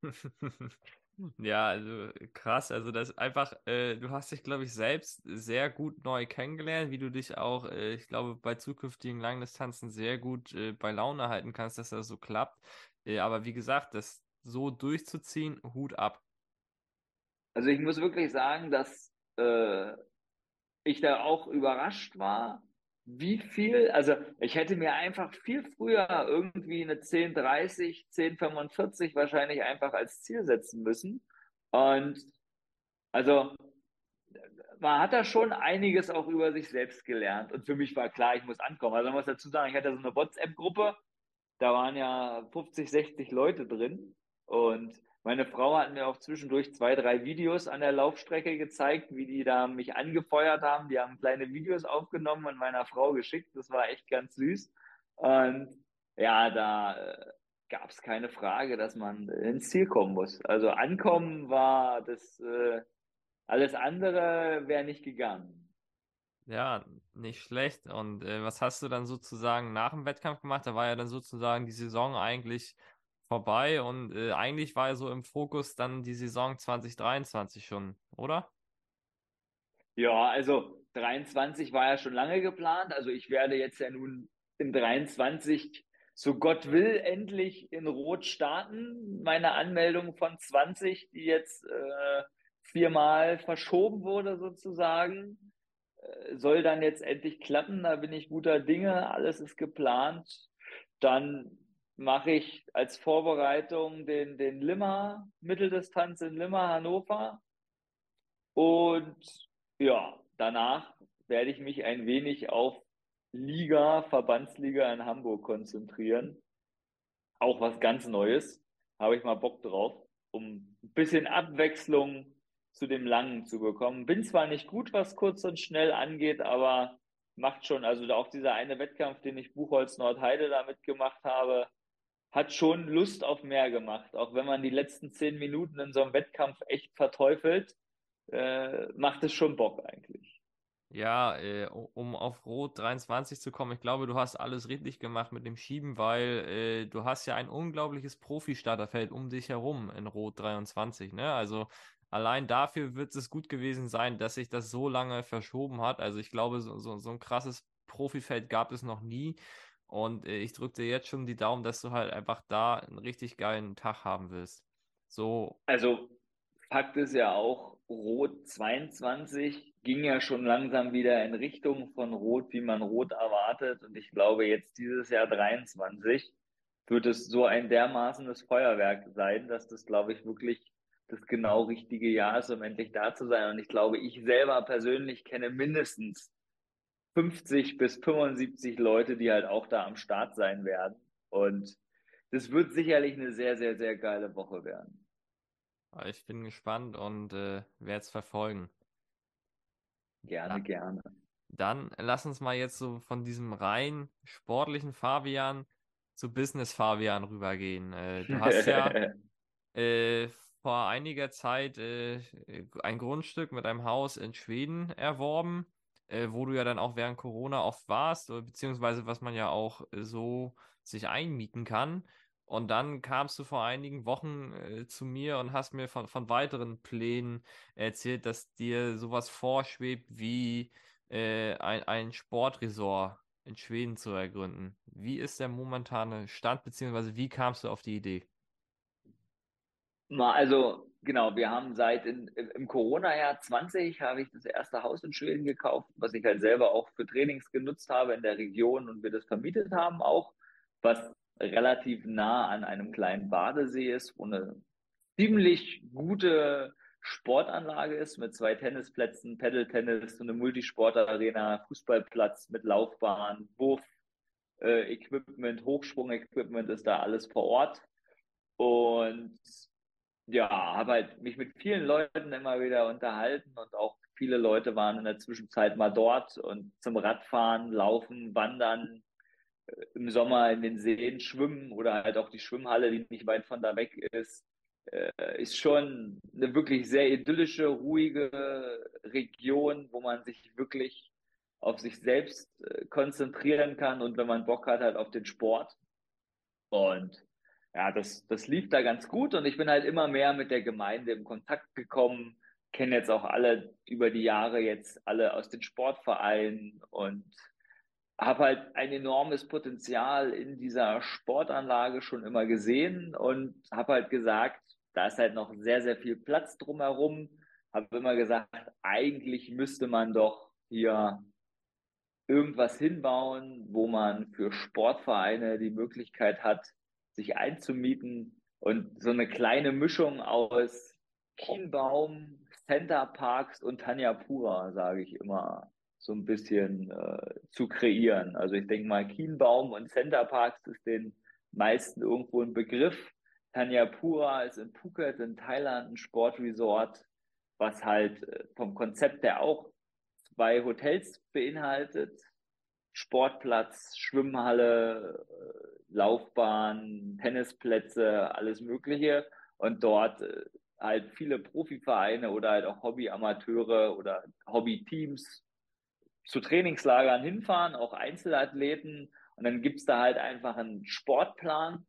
Ja, also krass. Also das einfach, äh, du hast dich, glaube ich, selbst sehr gut neu kennengelernt, wie du dich auch, äh, ich glaube, bei zukünftigen Langdistanzen sehr gut äh, bei Laune halten kannst, dass das so klappt. Äh, aber wie gesagt, das so durchzuziehen, Hut ab. Also ich muss wirklich sagen, dass äh, ich da auch überrascht war, wie viel, also ich hätte mir einfach viel früher irgendwie eine zehn dreißig, zehn fünfundvierzig wahrscheinlich einfach als Ziel setzen müssen. Und also man hat da schon einiges auch über sich selbst gelernt. Und für mich war klar, ich muss ankommen. Also man muss dazu sagen, ich hatte so eine WhatsApp-Gruppe, da waren ja fünfzig, sechzig Leute drin. Und meine Frau hat mir auch zwischendurch zwei, drei Videos an der Laufstrecke gezeigt, wie die da mich angefeuert haben. Die haben kleine Videos aufgenommen und meiner Frau geschickt. Das war echt ganz süß. Und ja, da äh, gab es keine Frage, dass man ins Ziel kommen muss. Also ankommen war das, äh, alles andere wäre nicht gegangen. Ja, nicht schlecht. Und äh, was hast du dann sozusagen nach dem Wettkampf gemacht? Da war ja dann sozusagen die Saison eigentlich vorbei und äh, eigentlich war ja so im Fokus dann die Saison zwanzig dreiundzwanzig schon, oder? Ja, also dreiundzwanzig war ja schon lange geplant. Also ich werde jetzt ja nun in dreiundzwanzig, so Gott will, endlich in Rot starten. Meine Anmeldung von zwanzig, die jetzt äh, viermal verschoben wurde sozusagen, äh, soll dann jetzt endlich klappen. Da bin ich guter Dinge. Alles ist geplant. Dann mache ich als Vorbereitung den, den Limmer, Mitteldistanz in Limmer, Hannover. Und ja, danach werde ich mich ein wenig auf Liga, Verbandsliga in Hamburg konzentrieren. Auch was ganz Neues. Habe ich mal Bock drauf, um ein bisschen Abwechslung zu dem Langen zu bekommen. Bin zwar nicht gut, was kurz und schnell angeht, aber macht schon, also auch dieser eine Wettkampf, den ich Buchholz Nordheide da mitgemacht habe, hat schon Lust auf mehr gemacht. Auch wenn man die letzten zehn Minuten in so einem Wettkampf echt verteufelt, äh, macht es schon Bock eigentlich. Ja, äh, u- um auf Rot dreiundzwanzig zu kommen, ich glaube, du hast alles richtig gemacht mit dem Schieben, weil äh, du hast ja ein unglaubliches Profi-Starterfeld um dich herum in Rot dreiundzwanzig, ne? Also allein dafür wird es gut gewesen sein, dass sich das so lange verschoben hat. Also ich glaube, so, so, so ein krasses Profifeld gab es noch nie. Und äh, ich drücke dir jetzt schon die Daumen, dass du halt einfach da einen richtig geilen Tag haben wirst. So, Also Fakt ist ja auch, Rot zweiundzwanzig ging ja schon langsam wieder in Richtung von Rot, wie man Rot erwartet. Und ich glaube, jetzt dieses Jahr dreiundzwanzig wird es so ein dermaßenes Feuerwerk sein, dass das, glaube ich, wirklich das genau richtige Jahr ist, um endlich da zu sein. Und ich glaube, ich selber persönlich kenne mindestens fünfzig bis fünfundsiebzig Leute, die halt auch da am Start sein werden. Und das wird sicherlich eine sehr, sehr, sehr geile Woche werden. ich bin gespannt und äh, werde es verfolgen. Gerne, gerne. Dann lass uns mal jetzt so von diesem rein sportlichen Fabian zu Business Fabian rübergehen. Äh, du hast ja äh, vor einiger Zeit äh, ein Grundstück mit einem Haus in Schweden erworben. äh, wo du ja dann auch während Corona oft warst, oder beziehungsweise was man ja auch äh, so sich einmieten kann. Und dann kamst du vor einigen Wochen äh, zu mir und hast mir von, von weiteren Plänen erzählt, dass dir sowas vorschwebt wie äh, ein, ein Sportresort in Schweden zu ergründen. Wie ist der momentane Stand, beziehungsweise wie kamst du auf die Idee? Na, also genau, wir haben seit in, im Corona-Jahr zwanzig habe ich das erste Haus in Schweden gekauft, was ich halt selber auch für Trainings genutzt habe in der Region und wir das vermietet haben auch, was relativ nah an einem kleinen Badesee ist, wo eine ziemlich gute Sportanlage ist mit zwei Tennisplätzen, Paddle-Tennis, so eine Multisportarena, Fußballplatz mit Laufbahn, Wurf, äh, Equipment, Hochsprung-Equipment ist da alles vor Ort. Und ja, habe halt mich mit vielen Leuten immer wieder unterhalten und auch viele Leute waren in der Zwischenzeit mal dort und zum Radfahren, Laufen, Wandern, im Sommer in den Seen schwimmen oder halt auch die Schwimmhalle, die nicht weit von da weg ist, äh, ist schon eine wirklich sehr idyllische, ruhige Region, wo man sich wirklich auf sich selbst äh, konzentrieren kann und wenn man Bock hat, halt auf den Sport. Und ja, das, das lief da ganz gut und ich bin halt immer mehr mit der Gemeinde in Kontakt gekommen, kenne jetzt auch alle über die Jahre jetzt alle aus den Sportvereinen und habe halt ein enormes Potenzial in dieser Sportanlage schon immer gesehen und habe halt gesagt, da ist halt noch sehr, sehr viel Platz drumherum. Habe immer gesagt, eigentlich müsste man doch hier irgendwas hinbauen, wo man für Sportvereine die Möglichkeit hat, sich einzumieten und so eine kleine Mischung aus Kienbaum, Center Parks und Tanya Pura, sage ich immer, so ein bisschen äh, zu kreieren. Also ich denke mal, Kienbaum und Center Parks ist den meisten irgendwo ein Begriff. Tanya Pura ist in Phuket in Thailand ein Sportresort, was halt äh, vom Konzept her auch zwei Hotels beinhaltet. Sportplatz, Schwimmhalle, äh, Laufbahn, Tennisplätze, alles Mögliche. Und dort äh, halt viele Profivereine oder halt auch Hobbyamateure oder Hobbyteams zu Trainingslagern hinfahren, auch Einzelathleten. Und dann gibt's da halt einfach einen Sportplan,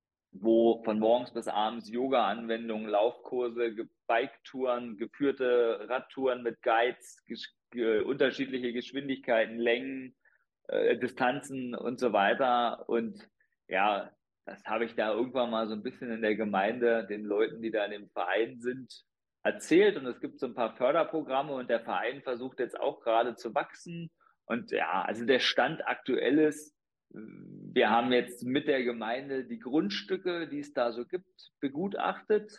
wo von morgens bis abends Yoga-Anwendungen, Laufkurse, Biketouren, geführte Radtouren mit Guides, ges ge unterschiedliche Geschwindigkeiten, Längen, äh, Distanzen und so weiter. Und ja, das habe ich da irgendwann mal so ein bisschen in der Gemeinde den Leuten, die da in dem Verein sind, erzählt. Und es gibt so ein paar Förderprogramme und der Verein versucht jetzt auch gerade zu wachsen. Und ja, also der Stand aktuell ist, wir haben jetzt mit der Gemeinde die Grundstücke, die es da so gibt, begutachtet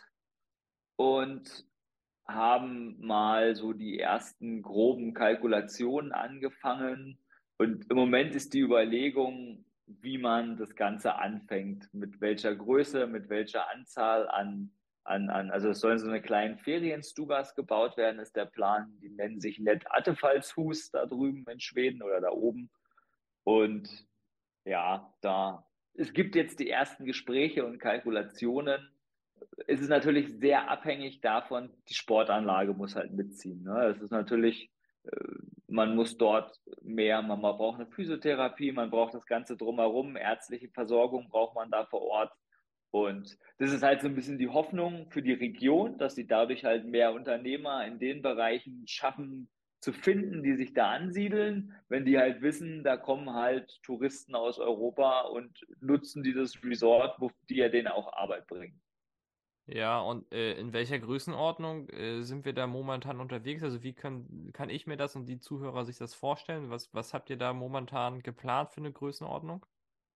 und haben mal so die ersten groben Kalkulationen angefangen. Und im Moment ist die Überlegung, wie man das Ganze anfängt, mit welcher Größe, mit welcher Anzahl an, an, an also es sollen so eine kleinen Ferienstugas gebaut werden, ist der Plan. Die nennen sich Nett Attefallshus da drüben in Schweden oder da oben. Und ja, da, es gibt jetzt die ersten Gespräche und Kalkulationen. Es ist natürlich sehr abhängig davon, die Sportanlage muss halt mitziehen. Ne? Es ist natürlich, äh, man muss dort mehr, man, man braucht eine Physiotherapie, man braucht das Ganze drumherum, ärztliche Versorgung braucht man da vor Ort. Und das ist halt so ein bisschen die Hoffnung für die Region, dass sie dadurch halt mehr Unternehmer in den Bereichen schaffen zu finden, die sich da ansiedeln, wenn die halt wissen, da kommen halt Touristen aus Europa und nutzen dieses Resort, wo die ja denen auch Arbeit bringen. Ja, und äh, in welcher Größenordnung äh, sind wir da momentan unterwegs? Also wie können, kann ich mir das und die Zuhörer sich das vorstellen? Was, was habt ihr da momentan geplant für eine Größenordnung?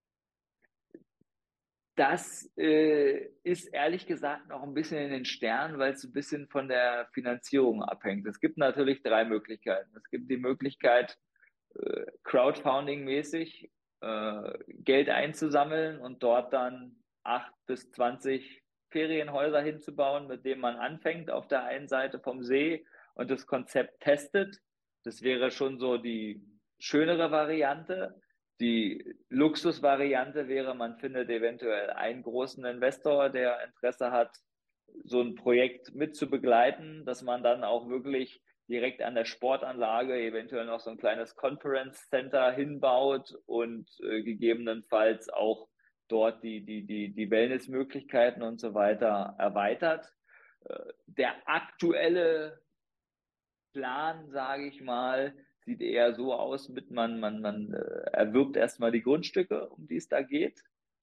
Das äh, ist ehrlich gesagt noch ein bisschen in den Sternen, weil es ein bisschen von der Finanzierung abhängt. Es gibt natürlich drei Möglichkeiten. Es gibt die Möglichkeit, äh, Crowdfunding-mäßig äh, Geld einzusammeln und dort dann acht bis zwanzig Ferienhäuser hinzubauen, mit denen man anfängt auf der einen Seite vom See und das Konzept testet. Das wäre schon so die schönere Variante. Die Luxusvariante wäre, man findet eventuell einen großen Investor, der Interesse hat, so ein Projekt mit zu begleiten, dass man dann auch wirklich direkt an der Sportanlage eventuell noch so ein kleines Conference Center hinbaut und äh, gegebenenfalls auch dort die, die, die, die Wellnessmöglichkeiten und so weiter erweitert. Äh, der aktuelle Plan, sage ich mal, sieht eher so aus, mit man, man, man äh, erwirbt erstmal die Grundstücke, um die es da geht,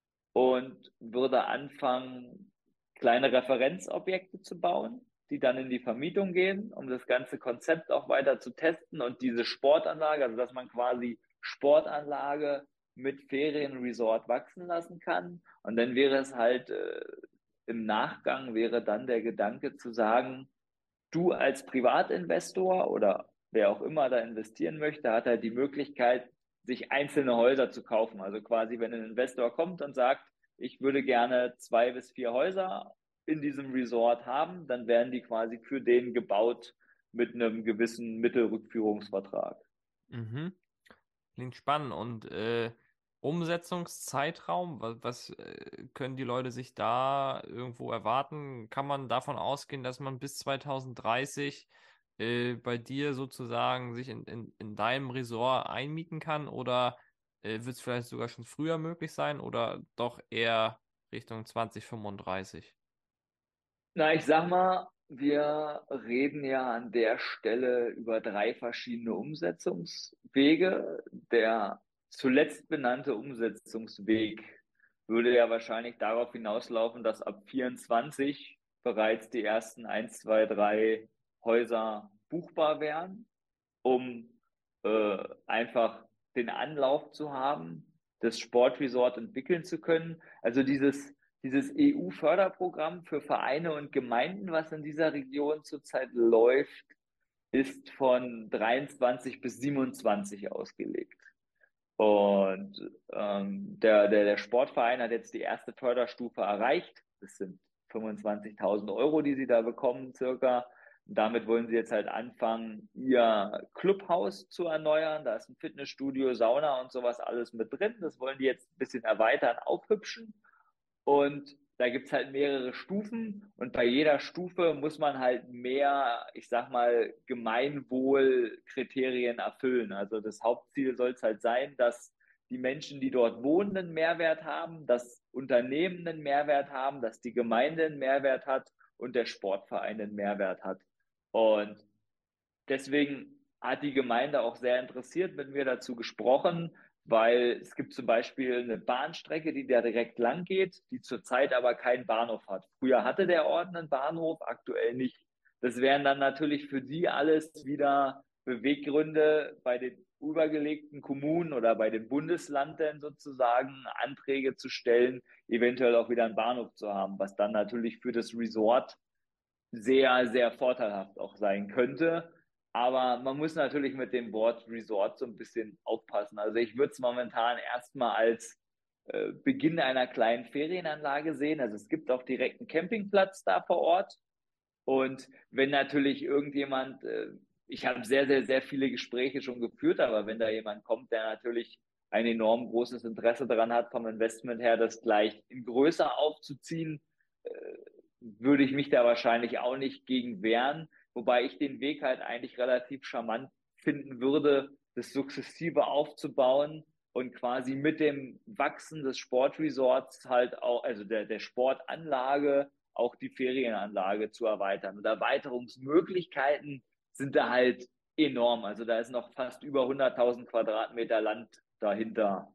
und würde anfangen, kleine Referenzobjekte zu bauen, die dann in die Vermietung gehen, um das ganze Konzept auch weiter zu testen und diese Sportanlage, also dass man quasi Sportanlage mit Ferienresort wachsen lassen kann. Und dann wäre es halt äh, im Nachgang wäre dann der Gedanke zu sagen, du als Privatinvestor oder wer auch immer da investieren möchte, hat halt die Möglichkeit, sich einzelne Häuser zu kaufen. Also quasi, wenn ein Investor kommt und sagt, ich würde gerne zwei bis vier Häuser in diesem Resort haben, dann werden die quasi für den gebaut mit einem gewissen Mittelrückführungsvertrag. Mhm. Klingt spannend. Und äh, Umsetzungszeitraum, was, was äh, können die Leute sich da irgendwo erwarten? Kann man davon ausgehen, dass man bis zwanzig dreißig äh, bei dir sozusagen sich in, in, in deinem Resort einmieten kann? Oder äh, wird es vielleicht sogar schon früher möglich sein oder doch eher Richtung zwanzig fünfunddreißig? Na, ich sag mal, wir reden ja an der Stelle über drei verschiedene Umsetzungswege. Der zuletzt benannte Umsetzungsweg würde ja wahrscheinlich darauf hinauslaufen, dass ab vierundzwanzig bereits die ersten eins, zwei, drei Häuser buchbar wären, um äh, einfach den Anlauf zu haben, das Sportresort entwickeln zu können. Also dieses, dieses E U-Förderprogramm für Vereine und Gemeinden, was in dieser Region zurzeit läuft, ist von dreiundzwanzig bis siebenundzwanzig ausgelegt. Und ähm, der, der, der Sportverein hat jetzt die erste Förderstufe erreicht. Das sind fünfundzwanzigtausend Euro, die sie da bekommen, circa. Und damit wollen sie jetzt halt anfangen, ihr Clubhaus zu erneuern. Da ist ein Fitnessstudio, Sauna und sowas alles mit drin. Das wollen die jetzt ein bisschen erweitern, aufhübschen. Und da gibt's halt mehrere Stufen und bei jeder Stufe muss man halt mehr, ich sag mal, Gemeinwohlkriterien erfüllen. Also das Hauptziel soll es halt sein, dass die Menschen, die dort wohnen, einen Mehrwert haben, dass Unternehmen einen Mehrwert haben, dass die Gemeinde einen Mehrwert hat und der Sportverein einen Mehrwert hat. Und deswegen hat die Gemeinde auch sehr interessiert mit mir dazu gesprochen, weil es gibt zum Beispiel eine Bahnstrecke, die da direkt lang geht, die zurzeit aber keinen Bahnhof hat. Früher hatte der Ort einen Bahnhof, aktuell nicht. Das wären dann natürlich für die alles wieder Beweggründe, bei den übergelegten Kommunen oder bei den Bundesländern sozusagen Anträge zu stellen, eventuell auch wieder einen Bahnhof zu haben, was dann natürlich für das Resort sehr, sehr vorteilhaft auch sein könnte. Aber man muss natürlich mit dem Wort Resort so ein bisschen aufpassen. Also ich würde es momentan erstmal als äh, Beginn einer kleinen Ferienanlage sehen. Also es gibt auch direkt einen Campingplatz da vor Ort. Und wenn natürlich irgendjemand, äh, ich habe sehr, sehr, sehr viele Gespräche schon geführt, aber wenn da jemand kommt, der natürlich ein enorm großes Interesse daran hat, vom Investment her, das gleich in größer aufzuziehen, äh, würde ich mich da wahrscheinlich auch nicht gegen wehren, wobei ich den Weg halt eigentlich relativ charmant finden würde, das sukzessive aufzubauen und quasi mit dem Wachsen des Sportresorts halt auch, also der, der Sportanlage, auch die Ferienanlage zu erweitern. Und Erweiterungsmöglichkeiten sind da halt enorm. Also da ist noch fast über hunderttausend Quadratmeter Land dahinter,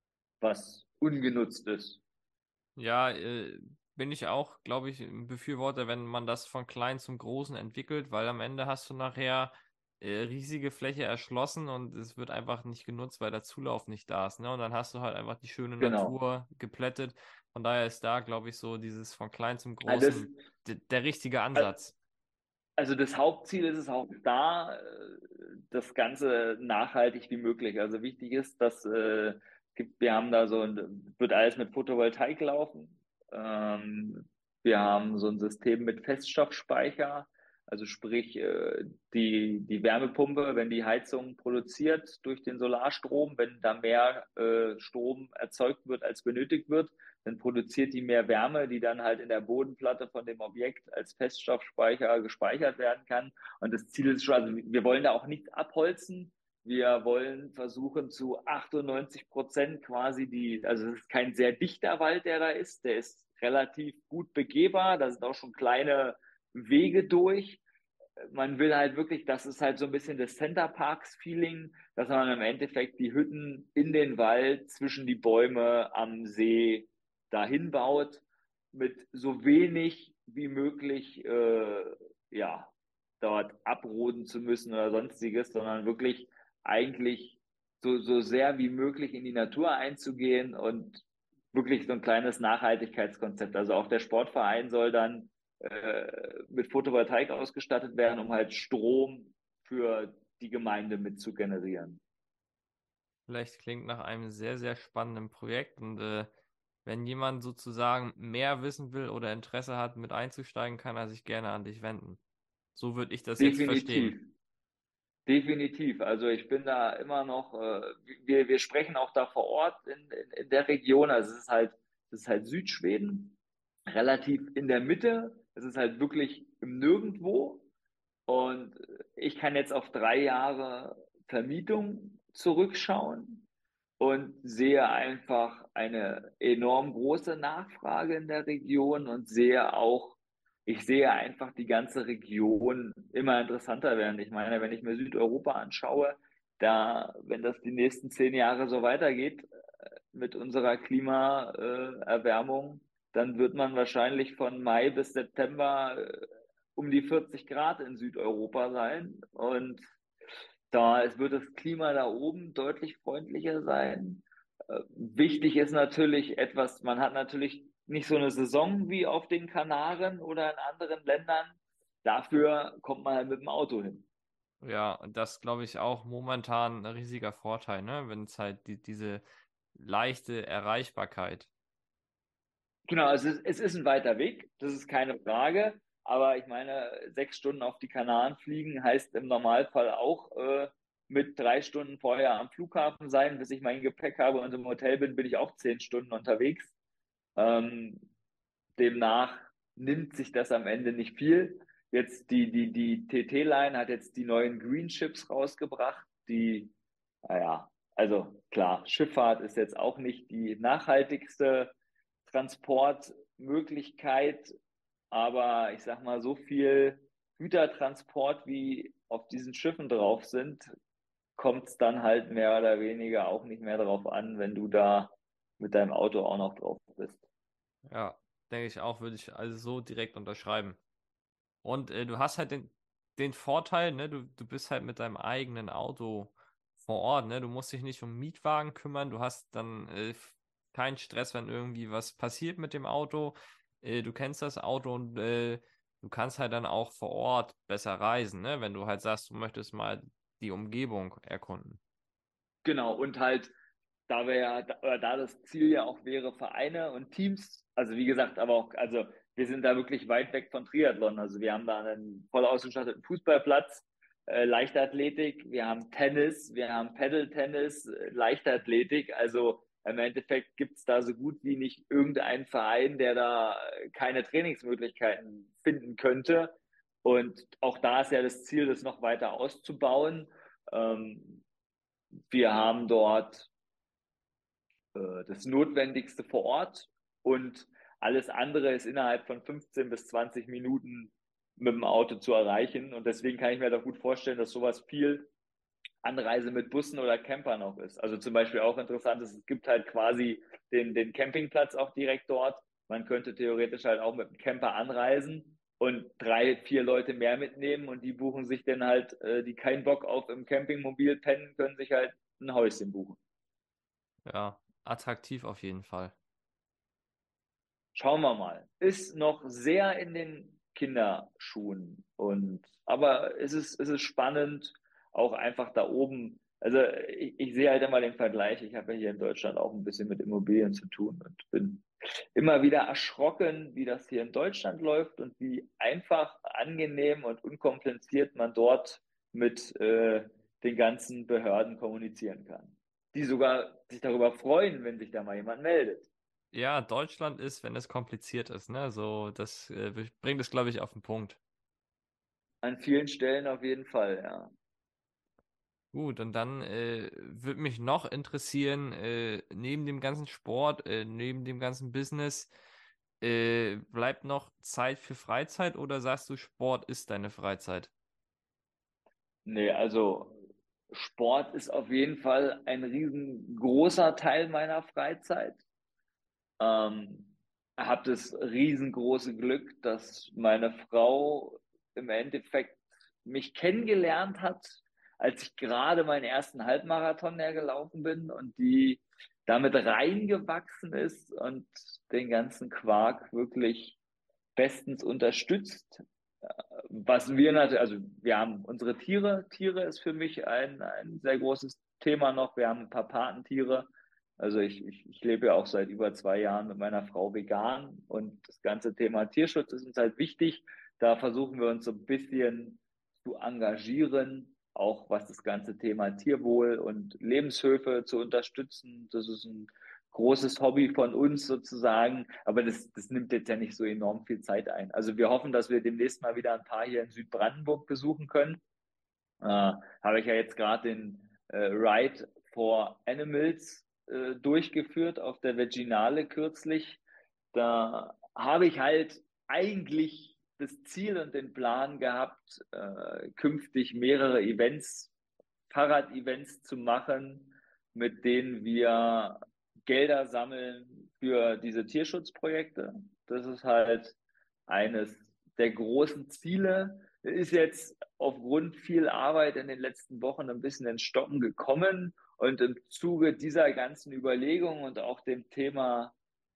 was ungenutzt ist. Ja, äh, bin ich auch, glaube ich, ein Befürworter, wenn man das von klein zum Großen entwickelt, weil am Ende hast du nachher äh, riesige Fläche erschlossen und es wird einfach nicht genutzt, weil der Zulauf nicht da ist, ne? Und dann hast du halt einfach die schöne Genau. Natur geplättet. Von daher ist da, glaube ich, so dieses von klein zum Also das, Großen d- der richtige Ansatz. also das Hauptziel ist es auch da, äh, das Ganze nachhaltig wie möglich. Also wichtig ist, dass äh, gibt, wir haben da so ein, wird alles mit Photovoltaik laufen. Ähm, wir haben so ein System mit Feststoffspeicher. Also sprich, äh, die, die Wärmepumpe, wenn die Heizung produziert durch den Solarstrom, wenn da mehr äh, Strom erzeugt wird, als benötigt wird, dann produziert die mehr Wärme, die dann halt in der Bodenplatte von dem Objekt als Feststoffspeicher gespeichert werden kann. Und das Ziel ist schon, also wir wollen da auch nichts abholzen. Wir wollen versuchen zu achtundneunzig Prozent quasi die, also es ist kein sehr dichter Wald, der da ist, der ist relativ gut begehbar. Da sind auch schon kleine Wege durch. Man will halt wirklich, das ist halt so ein bisschen das Center Parks Feeling, dass man im Endeffekt die Hütten in den Wald zwischen die Bäume am See dahin baut, mit so wenig wie möglich, äh, ja, dort abroden zu müssen oder sonstiges, sondern wirklich eigentlich so, so sehr wie möglich in die Natur einzugehen und wirklich so ein kleines Nachhaltigkeitskonzept. Also auch der Sportverein soll dann äh, mit Photovoltaik ausgestattet werden, um halt Strom für die Gemeinde mit zu generieren. Vielleicht klingt nach einem sehr, sehr spannenden Projekt und äh, wenn jemand sozusagen mehr wissen will oder Interesse hat, mit einzusteigen, kann er sich gerne an dich wenden. So würde ich das jetzt verstehen. Definitiv, definitiv. Also ich bin da immer noch, äh, wir, wir sprechen auch da vor Ort in, in, in der Region. Also es ist halt, es ist halt Südschweden, relativ in der Mitte. Es ist halt wirklich im Nirgendwo. Und ich kann jetzt auf drei Jahre Vermietung zurückschauen und sehe einfach eine enorm große Nachfrage in der Region und sehe auch, ich sehe einfach die ganze Region immer interessanter werden. Ich meine, wenn ich mir Südeuropa anschaue, da, wenn das die nächsten zehn Jahre so weitergeht äh, mit unserer Klimaerwärmung, dann wird man wahrscheinlich von Mai bis September äh, um die vierzig Grad in Südeuropa sein. Und da es wird das Klima da oben deutlich freundlicher sein. Äh, wichtig ist natürlich etwas, man hat natürlich nicht so eine Saison wie auf den Kanaren oder in anderen Ländern. Dafür kommt man halt mit dem Auto hin. Ja, und das glaube ich auch momentan ein riesiger Vorteil, ne? Wenn es halt die, diese leichte Erreichbarkeit. Genau, es ist, es ist ein weiter Weg, das ist keine Frage. Aber ich meine, sechs Stunden auf die Kanaren fliegen heißt im Normalfall auch äh, mit drei Stunden vorher am Flughafen sein, bis ich mein Gepäck habe und im Hotel bin, bin ich auch zehn Stunden unterwegs. Ähm, demnach nimmt sich das am Ende nicht viel. Jetzt die, die, die T T-Line hat jetzt die neuen Green Ships rausgebracht, die, naja, also klar, Schifffahrt ist jetzt auch nicht die nachhaltigste Transportmöglichkeit, aber ich sag mal, so viel Gütertransport wie auf diesen Schiffen drauf sind, kommt es dann halt mehr oder weniger auch nicht mehr drauf an, wenn du da mit deinem Auto auch noch drauf bist. Ja, denke ich auch, würde ich also so direkt unterschreiben. Und äh, du hast halt den, den Vorteil, ne, du, du bist halt mit deinem eigenen Auto vor Ort, ne? Du musst dich nicht um Mietwagen kümmern, du hast dann äh, keinen Stress, wenn irgendwie was passiert mit dem Auto. Äh, du kennst das Auto und äh, du kannst halt dann auch vor Ort besser reisen, ne? Wenn du halt sagst, du möchtest mal die Umgebung erkunden. Genau, und halt, da wir ja, da, oder da das Ziel ja auch wäre, Vereine und Teams, also wie gesagt, aber auch, also wir sind da wirklich weit weg von Triathlon. Also wir haben da einen voll ausgestatteten Fußballplatz, äh, Leichtathletik, wir haben Tennis, wir haben Paddle-Tennis, äh, Leichtathletik. Also im Endeffekt gibt es da so gut wie nicht irgendeinen Verein, der da äh, keine Trainingsmöglichkeiten finden könnte. Und auch da ist ja das Ziel, das noch weiter auszubauen. Ähm, wir haben dort äh, das Notwendigste vor Ort und alles andere ist innerhalb von fünfzehn bis zwanzig Minuten mit dem Auto zu erreichen. Und deswegen kann ich mir doch gut vorstellen, dass sowas viel Anreise mit Bussen oder Campern auch ist. Also zum Beispiel auch interessant ist, es gibt halt quasi den, den Campingplatz auch direkt dort. Man könnte theoretisch halt auch mit dem Camper anreisen und drei, vier Leute mehr mitnehmen und die buchen sich dann halt, äh, die keinen Bock auf im Campingmobil pennen, können sich halt ein Häuschen buchen. Ja, attraktiv auf jeden Fall. Schauen wir mal. Ist noch sehr in den Kinderschuhen und aber es ist, es ist spannend, auch einfach da oben. Also ich, ich sehe halt immer den Vergleich. Ich habe ja hier in Deutschland auch ein bisschen mit Immobilien zu tun und bin immer wieder erschrocken, wie das hier in Deutschland läuft und wie einfach, angenehm und unkompliziert man dort mit äh, den ganzen Behörden kommunizieren kann. Die sogar sich darüber freuen, wenn sich da mal jemand meldet. Ja, Deutschland ist, wenn es kompliziert ist, ne? So, das äh, bringt es, glaube ich, auf den Punkt. An vielen Stellen auf jeden Fall, ja. Gut, und dann äh, würde mich noch interessieren, äh, neben dem ganzen Sport, äh, neben dem ganzen Business, äh, bleibt noch Zeit für Freizeit oder sagst du, Sport ist deine Freizeit? Nee, also Sport ist auf jeden Fall ein riesengroßer Teil meiner Freizeit. Ähm, habe das riesengroße Glück, dass meine Frau im Endeffekt mich kennengelernt hat, als ich gerade meinen ersten Halbmarathon hergelaufen bin und die damit reingewachsen ist und den ganzen Quark wirklich bestens unterstützt. Was wir natürlich, also wir haben unsere Tiere. Tiere ist für mich ein, ein sehr großes Thema noch. Wir haben ein paar Patentiere. Also ich, ich, ich lebe ja auch seit über zwei Jahren mit meiner Frau vegan und das ganze Thema Tierschutz ist uns halt wichtig. Da versuchen wir uns so ein bisschen zu engagieren, auch was das ganze Thema Tierwohl und Lebenshöfe zu unterstützen. Das ist ein großes Hobby von uns sozusagen, aber das, das nimmt jetzt ja nicht so enorm viel Zeit ein. Also wir hoffen, dass wir demnächst mal wieder ein paar hier in Südbrandenburg besuchen können. Äh, habe ich ja jetzt gerade den äh, Ride for Animals äh, durchgeführt auf der Veginale kürzlich. Da habe ich halt eigentlich das Ziel und den Plan gehabt, äh, künftig mehrere Events, Fahrrad-Events zu machen, mit denen wir Gelder sammeln für diese Tierschutzprojekte. Das ist halt eines der großen Ziele. Ist jetzt aufgrund viel Arbeit in den letzten Wochen ein bisschen ins Stocken gekommen. Und im Zuge dieser ganzen Überlegungen und auch dem Thema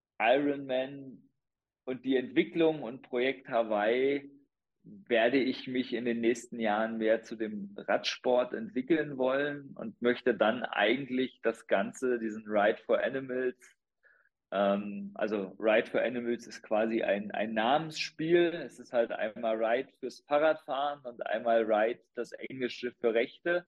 Ironman und die Entwicklung und Projekt Hawaii werde ich mich in den nächsten Jahren mehr zu dem Radsport entwickeln wollen und möchte dann eigentlich das Ganze, diesen Ride for Animals, ähm, also Ride for Animals ist quasi ein, ein Namensspiel. Es ist halt einmal Ride fürs Fahrradfahren und einmal Ride, das Englische für Rechte.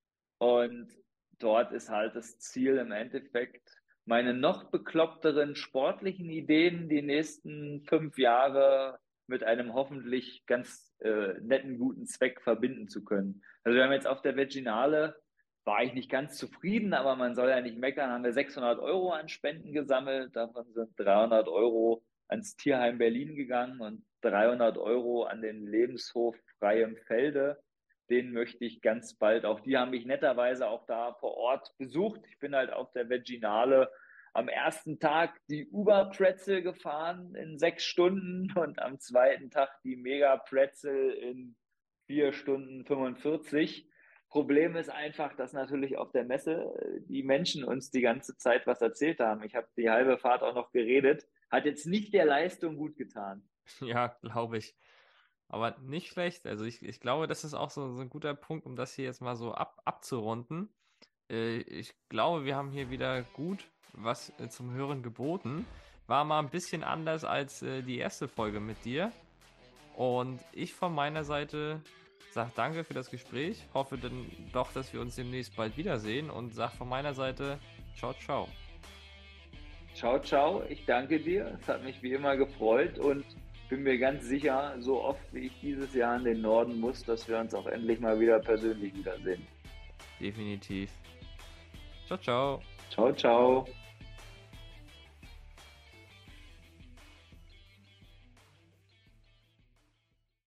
Und dort ist halt das Ziel im Endeffekt, meine noch bekloppteren sportlichen Ideen die nächsten fünf Jahre mit einem hoffentlich ganz äh, netten, guten Zweck verbinden zu können. Also wir haben jetzt auf der Veginale, war ich nicht ganz zufrieden, aber man soll ja nicht meckern, haben wir sechshundert Euro an Spenden gesammelt. Davon sind dreihundert Euro ans Tierheim Berlin gegangen und dreihundert Euro an den Lebenshof Freiem Felde. Den möchte ich ganz bald, auch die haben mich netterweise auch da vor Ort besucht. Ich bin halt auf der Veginale am ersten Tag die Uber Pretzel gefahren in sechs Stunden und am zweiten Tag die Mega Pretzel in vier Stunden fünfundvierzig. Problem ist einfach, dass natürlich auf der Messe die Menschen uns die ganze Zeit was erzählt haben. Ich habe die halbe Fahrt auch noch geredet. Hat jetzt nicht der Leistung gut getan. Ja, glaube ich. Aber nicht schlecht. Also ich, ich glaube, das ist auch so, so ein guter Punkt, um das hier jetzt mal so ab, abzurunden. Äh, ich glaube, wir haben hier wieder gut was äh, zum Hören geboten. War mal ein bisschen anders als äh, die erste Folge mit dir. Und ich von meiner Seite sage danke für das Gespräch. Hoffe dann doch, dass wir uns demnächst bald wiedersehen und sage von meiner Seite ciao, ciao. Ciao, ciao. Ich danke dir. Es hat mich wie immer gefreut und bin mir ganz sicher, so oft wie ich dieses Jahr in den Norden muss, dass wir uns auch endlich mal wieder persönlich wiedersehen. Definitiv. Ciao, ciao. Ciao, ciao.